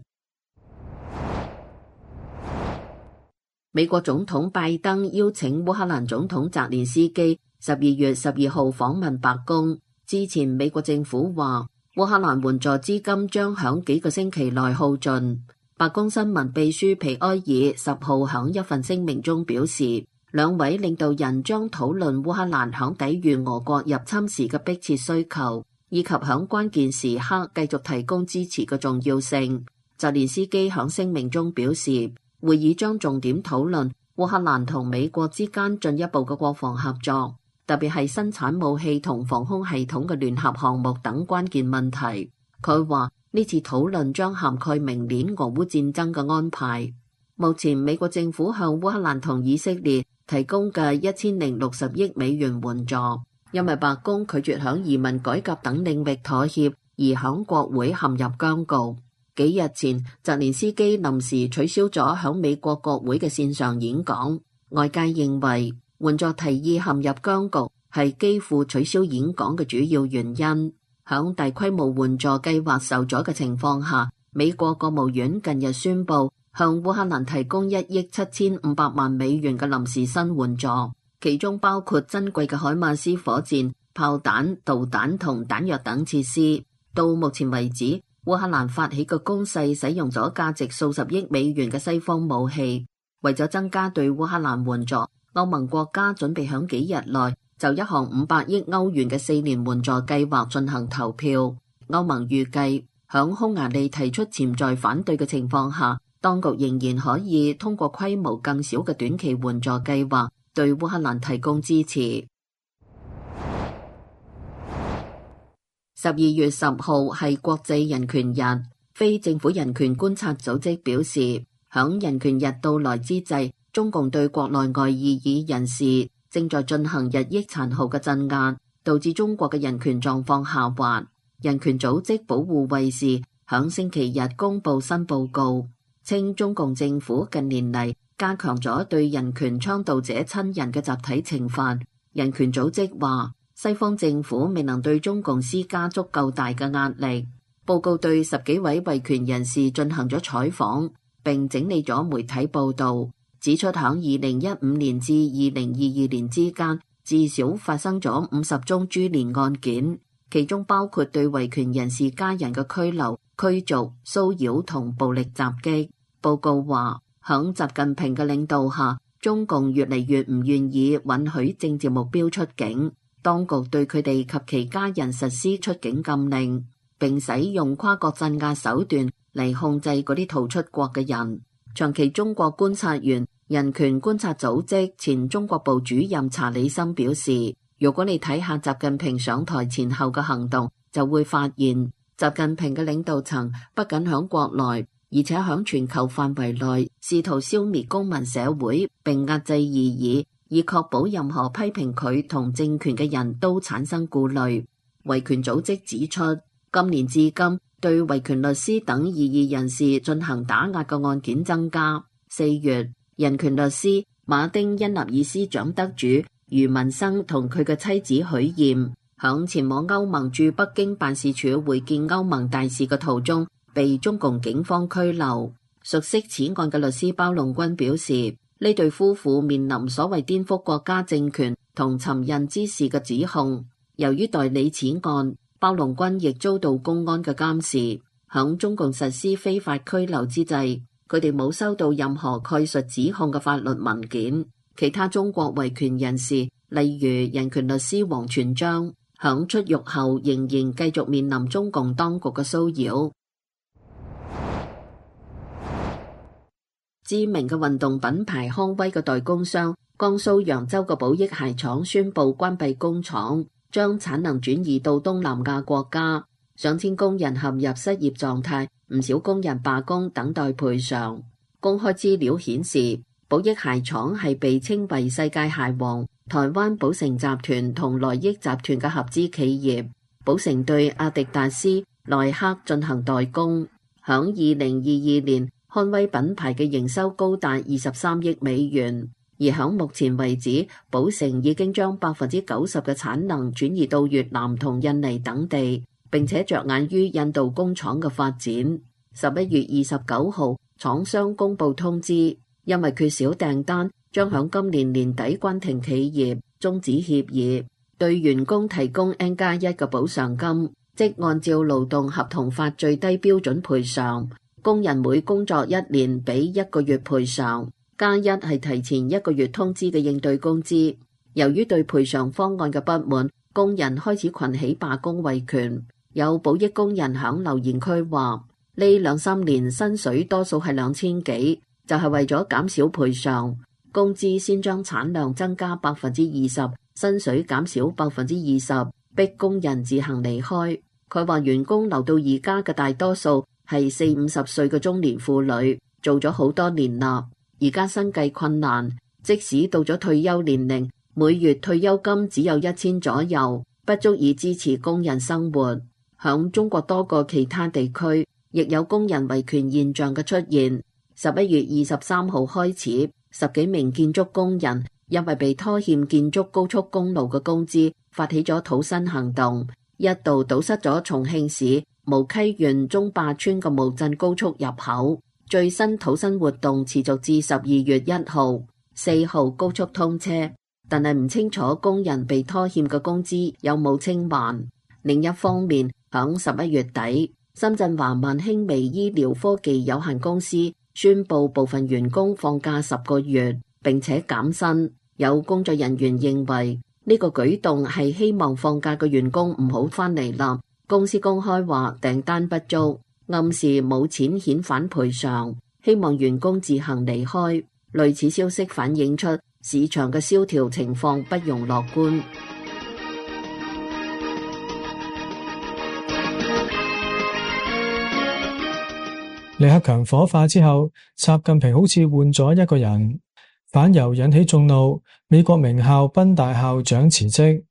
美國總統拜登邀請烏克蘭總統澤連斯基十二月十二號訪問白宮。之前美國政府話，烏克蘭援助資金將響幾個星期內耗盡。白宮新聞秘書皮埃爾十號響一份聲明中表示，兩位領導人將討論烏克蘭響抵禦俄國入侵時嘅迫切需求，以及響關鍵時刻繼續提供支持嘅重要性。澤連斯基響聲明中表示，會議將重點討論烏克蘭同美國之間進一步嘅國防合作，特別係生產武器同防空系統嘅聯合項目等關鍵問題。佢話呢次討論將涵蓋明年俄烏戰爭嘅安排。目前美國政府向烏克蘭同以色列提供嘅一千零六十億美元援助，因為白宮拒絕響移民改革等領域妥協，而響國會陷入僵局。幾日前，澤連斯基臨時取消咗響美國國會嘅線上演講。外界認為援助提議陷入僵局係基輔取消演講嘅主要原因。響大規模援助計劃受阻嘅情況下，美國國務院近日宣布向烏克蘭提供一億七千五百萬美元嘅臨時新援助，其中包括珍貴嘅海馬斯火箭、炮彈、導彈同彈藥等設施。到目前為止，烏克蘭發起嘅攻勢使用咗價值數十億美元嘅西方武器。為咗增加對烏克蘭援助，歐盟國家準備響幾日內就一項五百億歐元嘅四年援助計劃進行投票。歐盟預計響匈牙利提出潛在反對嘅情況下，當局仍然可以通過規模更小嘅短期援助計劃對烏克蘭提供支持。十二月十號係國際人權日，非政府人權觀察組織表示，響人權日到來之際， 中共對國內外異議人士正在進行日益殘酷嘅鎮壓，導致中國嘅人權狀況下滑。人權組織保護衛士響星期日公布新報告，稱中共政府近年嚟加強咗對人權倡導者親人嘅集體懲罰。人權組織話，西方政府未能對中共施加足夠大嘅壓力。報告對十幾位維權人士進行咗採訪，並整理咗媒體報導，指出響二零一五年至二零二二年之間，至少發生咗五十宗株連案件，其中包括對維權人士家人嘅拘留、驅逐、騷擾同暴力襲擊。報告話，響習近平嘅領導下，中共越嚟越唔願意允許政治目標出境，當局對佢哋及其家人實施出境禁令，並使用跨國鎮壓手段嚟控制嗰啲逃出國嘅人。長期中國觀察員、人權觀察組織前中國部主任查理森表示，如果你睇下習近平上台前後嘅行動，就會發現習近平嘅領導層不僅響國內，而且響全球範圍內試圖消滅公民社會並壓制異議，以確保任何批評佢同政權嘅人都產生顧慮。維權組織指出，今年至今對維權律師等異議人士進行打壓嘅案件增加。四月，人權律師馬丁恩納爾斯獎得主余文生同佢嘅妻子許艷響前往歐盟駐北京辦事處會見歐盟大使嘅途中被中共警方拘留。熟悉此案嘅律師包龍軍表示，呢對夫婦面臨所謂顛覆國家政權同尋釁滋事嘅指控。由於代理此案，包龍軍亦遭到公安嘅監視。響中共實施非法拘留之際，佢哋冇收到任何概述指控嘅法律文件。其他中國維權人士，例如人權律師王全璋，響出獄後仍然繼續面臨中共當局嘅騷擾。知名嘅運動品牌康威嘅代工商江蘇揚州嘅寶益鞋廠宣布關閉工廠，將產能轉移到東南亞國家。上千工人陷入失業狀態，唔少工人罷工等待賠償。公開資料顯示，寶益鞋廠係被稱為世界鞋王台灣寶成集團同萊益集團嘅合資企業。寶成對阿迪達斯、耐克進行代工。響二零二二年，康威品牌嘅營收高達二十三億美元，而響目前為止，寶成已經將百分之九十嘅產能轉移到越南同印尼等地，並且着眼於印度工廠嘅發展。十一月二十九號，廠商公布通知，因為缺少訂單，將響今年年底關停企業，終止協議，對員工提供 N 加一嘅補償金，即按照勞動合同法最低標準賠償。工人每工作一年俾一個月賠償，加一係提前一個月通知嘅應對工資。由於對賠償方案嘅不滿，工人開始群起罷工維權。有寶益工人響留言區話：呢兩三年薪水多數係兩千幾，就係為咗減少賠償，工資先將產量增加百分之二十，薪水減少百分之二十，逼工人自行離開。佢話員工留到而家嘅大多數係四五十歲嘅中年婦女，做咗好多年啦，而家生計困難，即使到咗退休年齡，每月退休金只有一千左右，不足以支持工人生活。響中國多個其他地區，亦有工人維權現象嘅出現。十一月二十三號開始，十幾名建築工人因為被拖欠建築高速公路嘅工資，發起咗討薪行動，一度堵塞咗重慶市無溪縣中壩村嘅無鎮高速入口。最新討薪活動持續至十二月一號、四號高速通車，但係唔清楚工人被拖欠嘅工資有冇清還。另一方面，響十一月底，深圳華萬興微醫療科技有限公司宣布部分員工放假十個月，並且減薪。有工作人員認為呢個舉動係希望放假嘅員工唔好返嚟啦。公司公開話訂單不足，暗示冇錢遣返賠償，希望員工自行離開。類似消息反映出市場嘅蕭條情況不容樂觀。 李克強火化之後，習近平好似換咗一個人。 反猶引起眾怒，美國名校賓大校長辭職。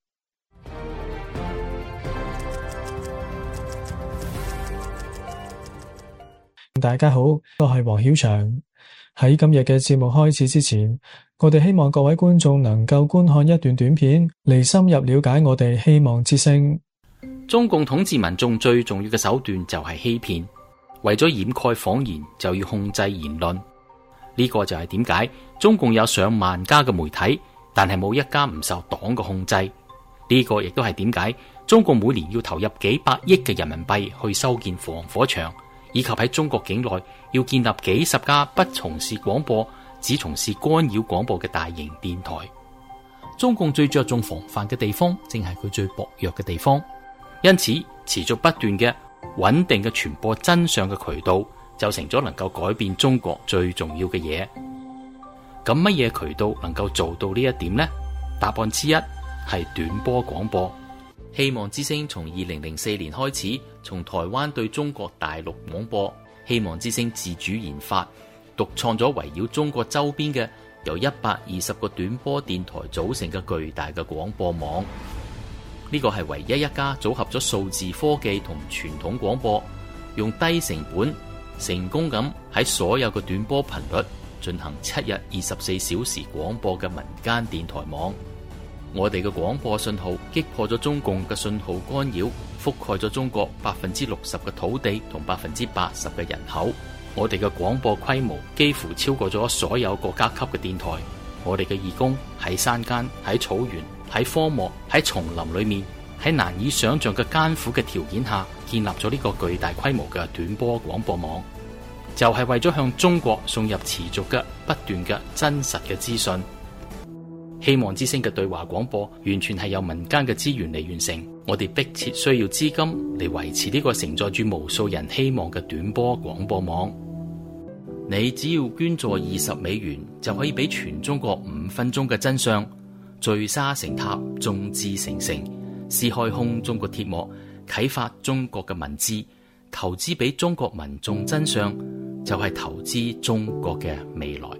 大家好，我係黃曉翔。喺今日嘅節目開始之前，我哋希望各位觀眾能夠觀看一段短片，嚟深入了解我哋希望之聲。 中共統治民眾最重要嘅手段就係欺騙，為咗掩蓋謊言就要控制言論。呢個就係點解中共有上萬家嘅媒體，但係冇一家唔受黨嘅控制。呢個亦都係點解中共每年要投入幾百億嘅人民幣去修建防火牆，以及喺中國境內要建立幾十家不從事廣播，只從事干擾廣播嘅大型電台。中共最着重防範嘅地方，正係佢最薄弱嘅地方。因此，持續不斷嘅穩定嘅傳播真相嘅渠道，就成咗能夠改變中國最重要嘅嘢。咁乜嘢渠道能夠做到呢一點呢？答案之一係短波廣播。希望之聲從二零零四年開始，從台灣對中國大陸廣播。希望之聲自主研發、獨創咗圍繞中國周邊嘅由一百二十個短波電台組成嘅巨大嘅廣播網。呢個係唯一一家組合咗數字科技同傳統廣播，用低成本成功咁喺所有嘅短波頻率進行七日二十四小時廣播嘅民間電台網。我哋嘅廣播信號擊破咗中共嘅信號干擾，覆蓋咗中國百分之六十嘅土地同百分之八十嘅人口。我哋嘅廣播規模幾乎超過咗所有國家級嘅電台。我哋嘅義工喺山間、喺草原、喺荒漠、喺叢林裏面，喺難以想象嘅艱苦嘅條件下，建立咗呢個巨大規模嘅短波廣播網，就係為咗向中國送入持續嘅、不斷嘅、真實嘅資訊。希望之聲嘅對話廣播完全係由民間嘅資源嚟完成，我哋迫切需要資金嚟維持呢個承載住無數人希望嘅短波廣播網。你只要捐助二十美元，就可以俾全中國五分鐘嘅真相，聚沙成塔，眾志成城，撕開空中國鐵幕，啟發中國嘅文字，投資俾中國民眾真相，就係投資中國嘅未來。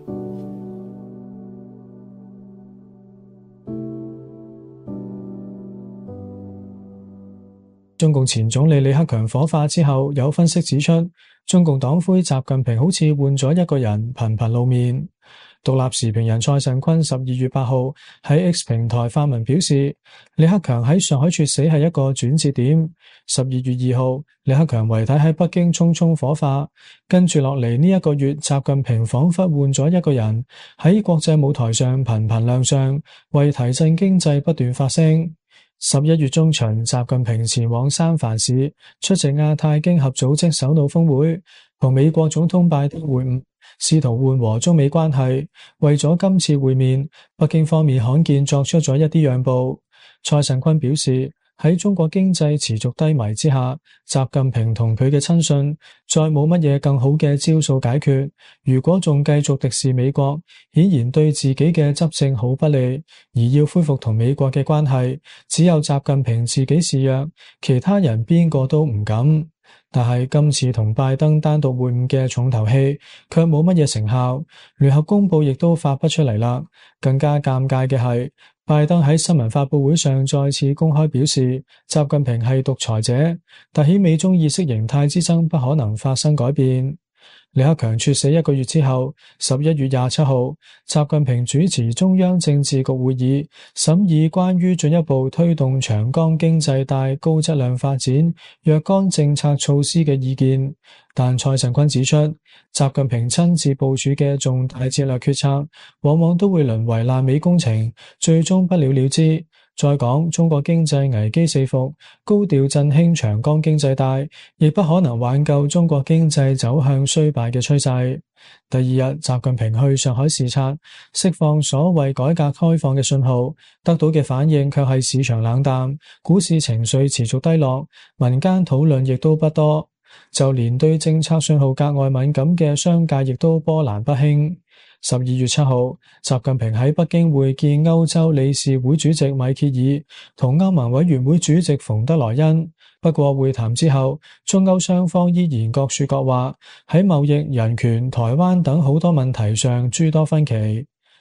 中共前總理李克強火化之後，有分析指出，中共黨魁習近平好似換咗一個人，頻頻露面。獨立時評人蔡慎坤十二月八號喺 X 平台發文表示，李克強喺上海猝死係一個轉折點。十二月二號，李克強遺體喺北京匆匆火化，跟住落嚟呢一個月，習近平仿佛換咗一個人，喺國際舞台上頻頻亮相，為提振經濟不斷發聲。十一月中旬，習近平前往三藩市出席亞太經合組織首腦峰會，同美國總統拜登會晤，試圖緩和中美關係。為咗今次會面，北京方面罕見作出咗一啲讓步。蔡慎坤表示，喺中國經濟持續低迷之下，習近平同佢嘅親信再冇乜嘢更好嘅招數解決。如果仲繼續敵視美國，顯然對自己嘅執政好不利。而要恢復同美國嘅關係，只有習近平自己示弱，其他人邊個都唔敢。但係今次同拜登單獨會晤嘅重頭戲，卻冇乜嘢成效，聯合公報亦都發不出嚟啦。更加尷尬嘅係，拜登喺新聞發佈會上再次公開表示，習近平係獨裁者，凸顯美中意識形態之爭不可能發生改變。李克強猝死一個月之後，十一月廿七號，習近平主持中央政治局會議，審議關於進一步推動長江經濟帶高質量發展若干政策措施嘅意見。但蔡慎坤指出，習近平親自部署嘅重大戰略決策，往往都會淪為爛尾工程，最終不了了之。再講，中國經濟危機四伏，高調振興長江經濟帶，亦不可能挽救中國經濟走向衰敗嘅趨勢。第二日，習近平去上海視察，釋放所謂改革開放嘅信號，得到嘅反應卻係市場冷淡，股市情緒持續低落，民間討論亦都不多，就連對政策信號格外敏感嘅商界亦都波瀾不興。十二月七號，習近平喺北京會見歐洲理事會主席米歇爾同歐盟委員會主席馮德萊恩。不過會談之後，中歐雙方依然各說各話，喺貿易、人權、台灣等好多問題上諸多分歧。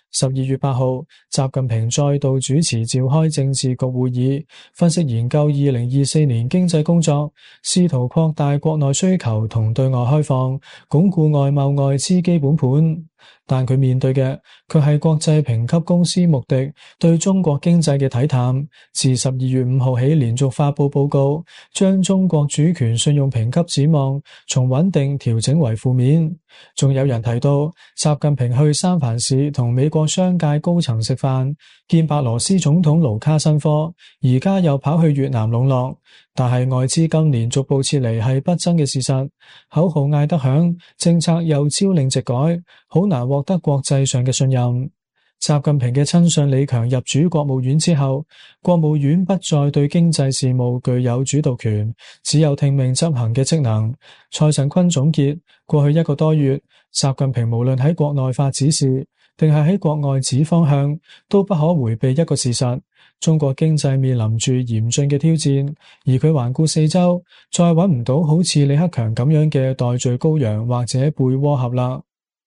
十二月八號，習近平再度主持召開政治局會議，分析研究二零二四年經濟工作，試圖擴大國內需求同對外開放，鞏固外貿外資基本盤。但佢面對嘅卻係國際評級公司穆迪對中國經濟嘅睇淡，自十二月五號起連續發佈報告，將中國主權信用評級展望從穩定調整為負面。仲有人提到，習近平去三藩市同美國商界高層食飯，見白羅斯總統盧卡申科，而家又跑去越南籠絡。但係外資今年逐步撤離係不爭嘅事實，口號嗌得響，政策又朝令夕改，好難獲得國際上嘅信任。習近平嘅親信李強入主國務院之後，國務院不再對經濟事務具有主導權，只有聽命執行嘅職能。蔡尚坤總結，過去一個多月，習近平無論喺國內發指示，定係喺國外指方向，都不可回避一個事實：中國經濟面臨住嚴峻嘅挑戰，而佢環顧四周，再揾唔到好似李克強咁樣嘅代罪羔羊或者背鍋俠啦。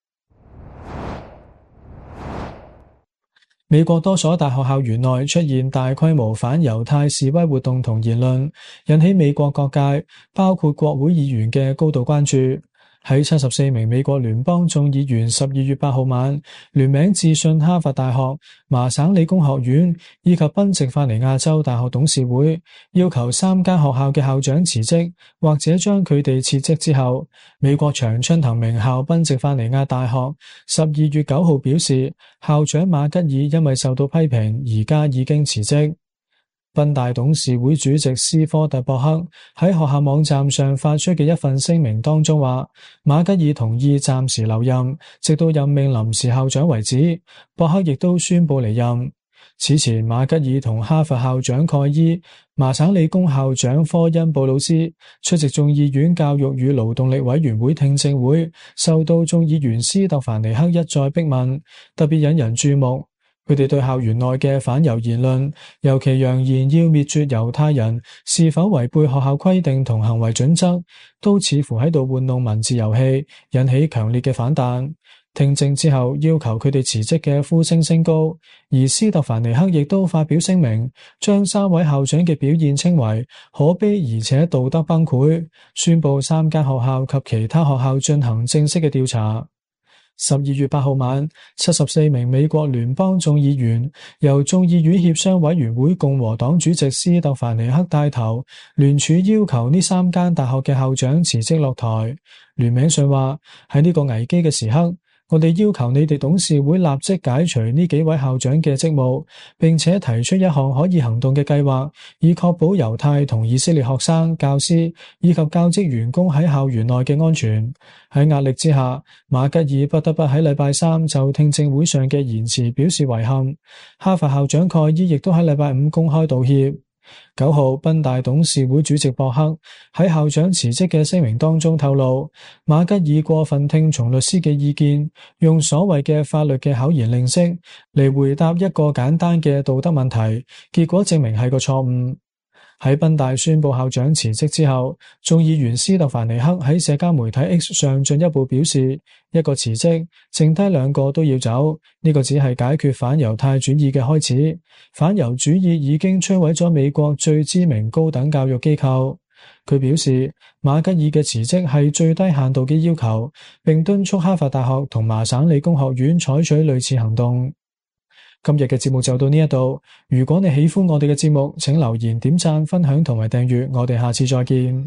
美國多所大學校園內出現大規模反猶太示威活動同言論，引起美國各界，包括國會議員嘅高度關注。喺七十四名美國聯邦眾議員十二月八號晚聯名致信哈佛大學、麻省理工學院以及賓夕法尼亞州大學董事會，要求三間學校嘅校長辭職或者將佢哋撤職之後，美國常春藤名校賓夕法尼亞大學十二月九號表示，校長馬吉爾因為受到批評，而家已經辭職。賓大董事會主席斯科特博克喺學校網站上發出嘅一份聲明當中話，馬吉爾同意暫時留任，直到任命臨時校長為止。博克亦都宣布離任。此前，馬吉爾同哈佛校長蓋伊、麻省理工校長科恩布魯斯出席眾議院教育與勞動力委員會聽證會，受到眾議員斯特凡尼克一再逼問，特別引人注目。佢哋對校園內嘅反猶言論，尤其揚言要滅絕猶太人，是否違背學校規定同行為準則，都似乎喺度玩弄文字遊戲，引起強烈嘅反彈。聽證之後，要求佢哋辭職嘅呼聲升高，而斯特凡尼克亦都發表聲明，將三位校長嘅表現稱為可悲而且道德崩潰，宣布三間學校及其他學校進行正式嘅調查。十二月八號晚，七十四名美國聯邦眾議員由眾議院協商委員會共和黨主席斯特凡尼克帶頭，聯署要求呢三間大學嘅校長辭職落台。聯名信話，喺呢個危機嘅時刻，我哋要求你哋董事會立即解除呢幾位校長嘅職務，並且提出一項可以行動嘅計劃，以確保猶太同以色列學生、教師以及教職員工喺校園內嘅安全。喺壓力之下，馬吉爾不得不喺禮拜三就聽證會上嘅言辭表示遺憾。哈佛校長蓋伊亦都喺禮拜五公開道歉。九號，賓大董事會主席博克喺校長辭職嘅聲明當中透露，馬吉爾過分聽從律師嘅意見，用所謂嘅法律嘅巧言令色嚟回答一個簡單嘅道德問題，結果證明係個錯誤。喺賓大宣布校長辭職之後，眾議員斯特凡尼克喺社交媒體 X 上進一步表示，一個辭職，剩低兩個都要走，呢個只係解決反猶太主義嘅開始。反猶主義已經摧毀咗美國最知名高等教育機構。佢表示，馬吉爾嘅辭職係最低限度嘅要求，並敦促哈佛大學同麻省理工學院採取類似行動。今日嘅節目就到呢一度，如果你喜歡我哋嘅節目，請留言、點讚、分享同埋訂閱，我哋下次再見。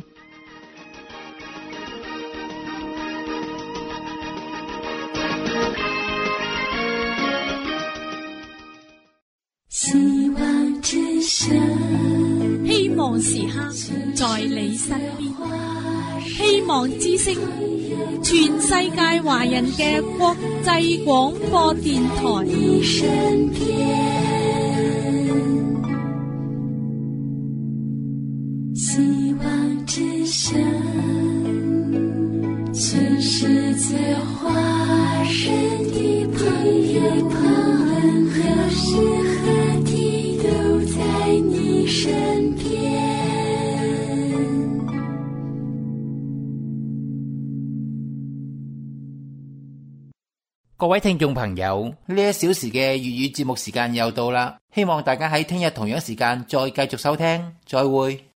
希望之聲， 希望時刻在你身邊，希望之聲，全世界華人嘅國際廣播電台。 希望之聲，全世界華人的朋友們，何時何地都在你身邊。 各位聽眾朋友，呢一小時嘅粵語節目時間又到啦，希望大家喺聽日同樣時間再繼續收聽，再會。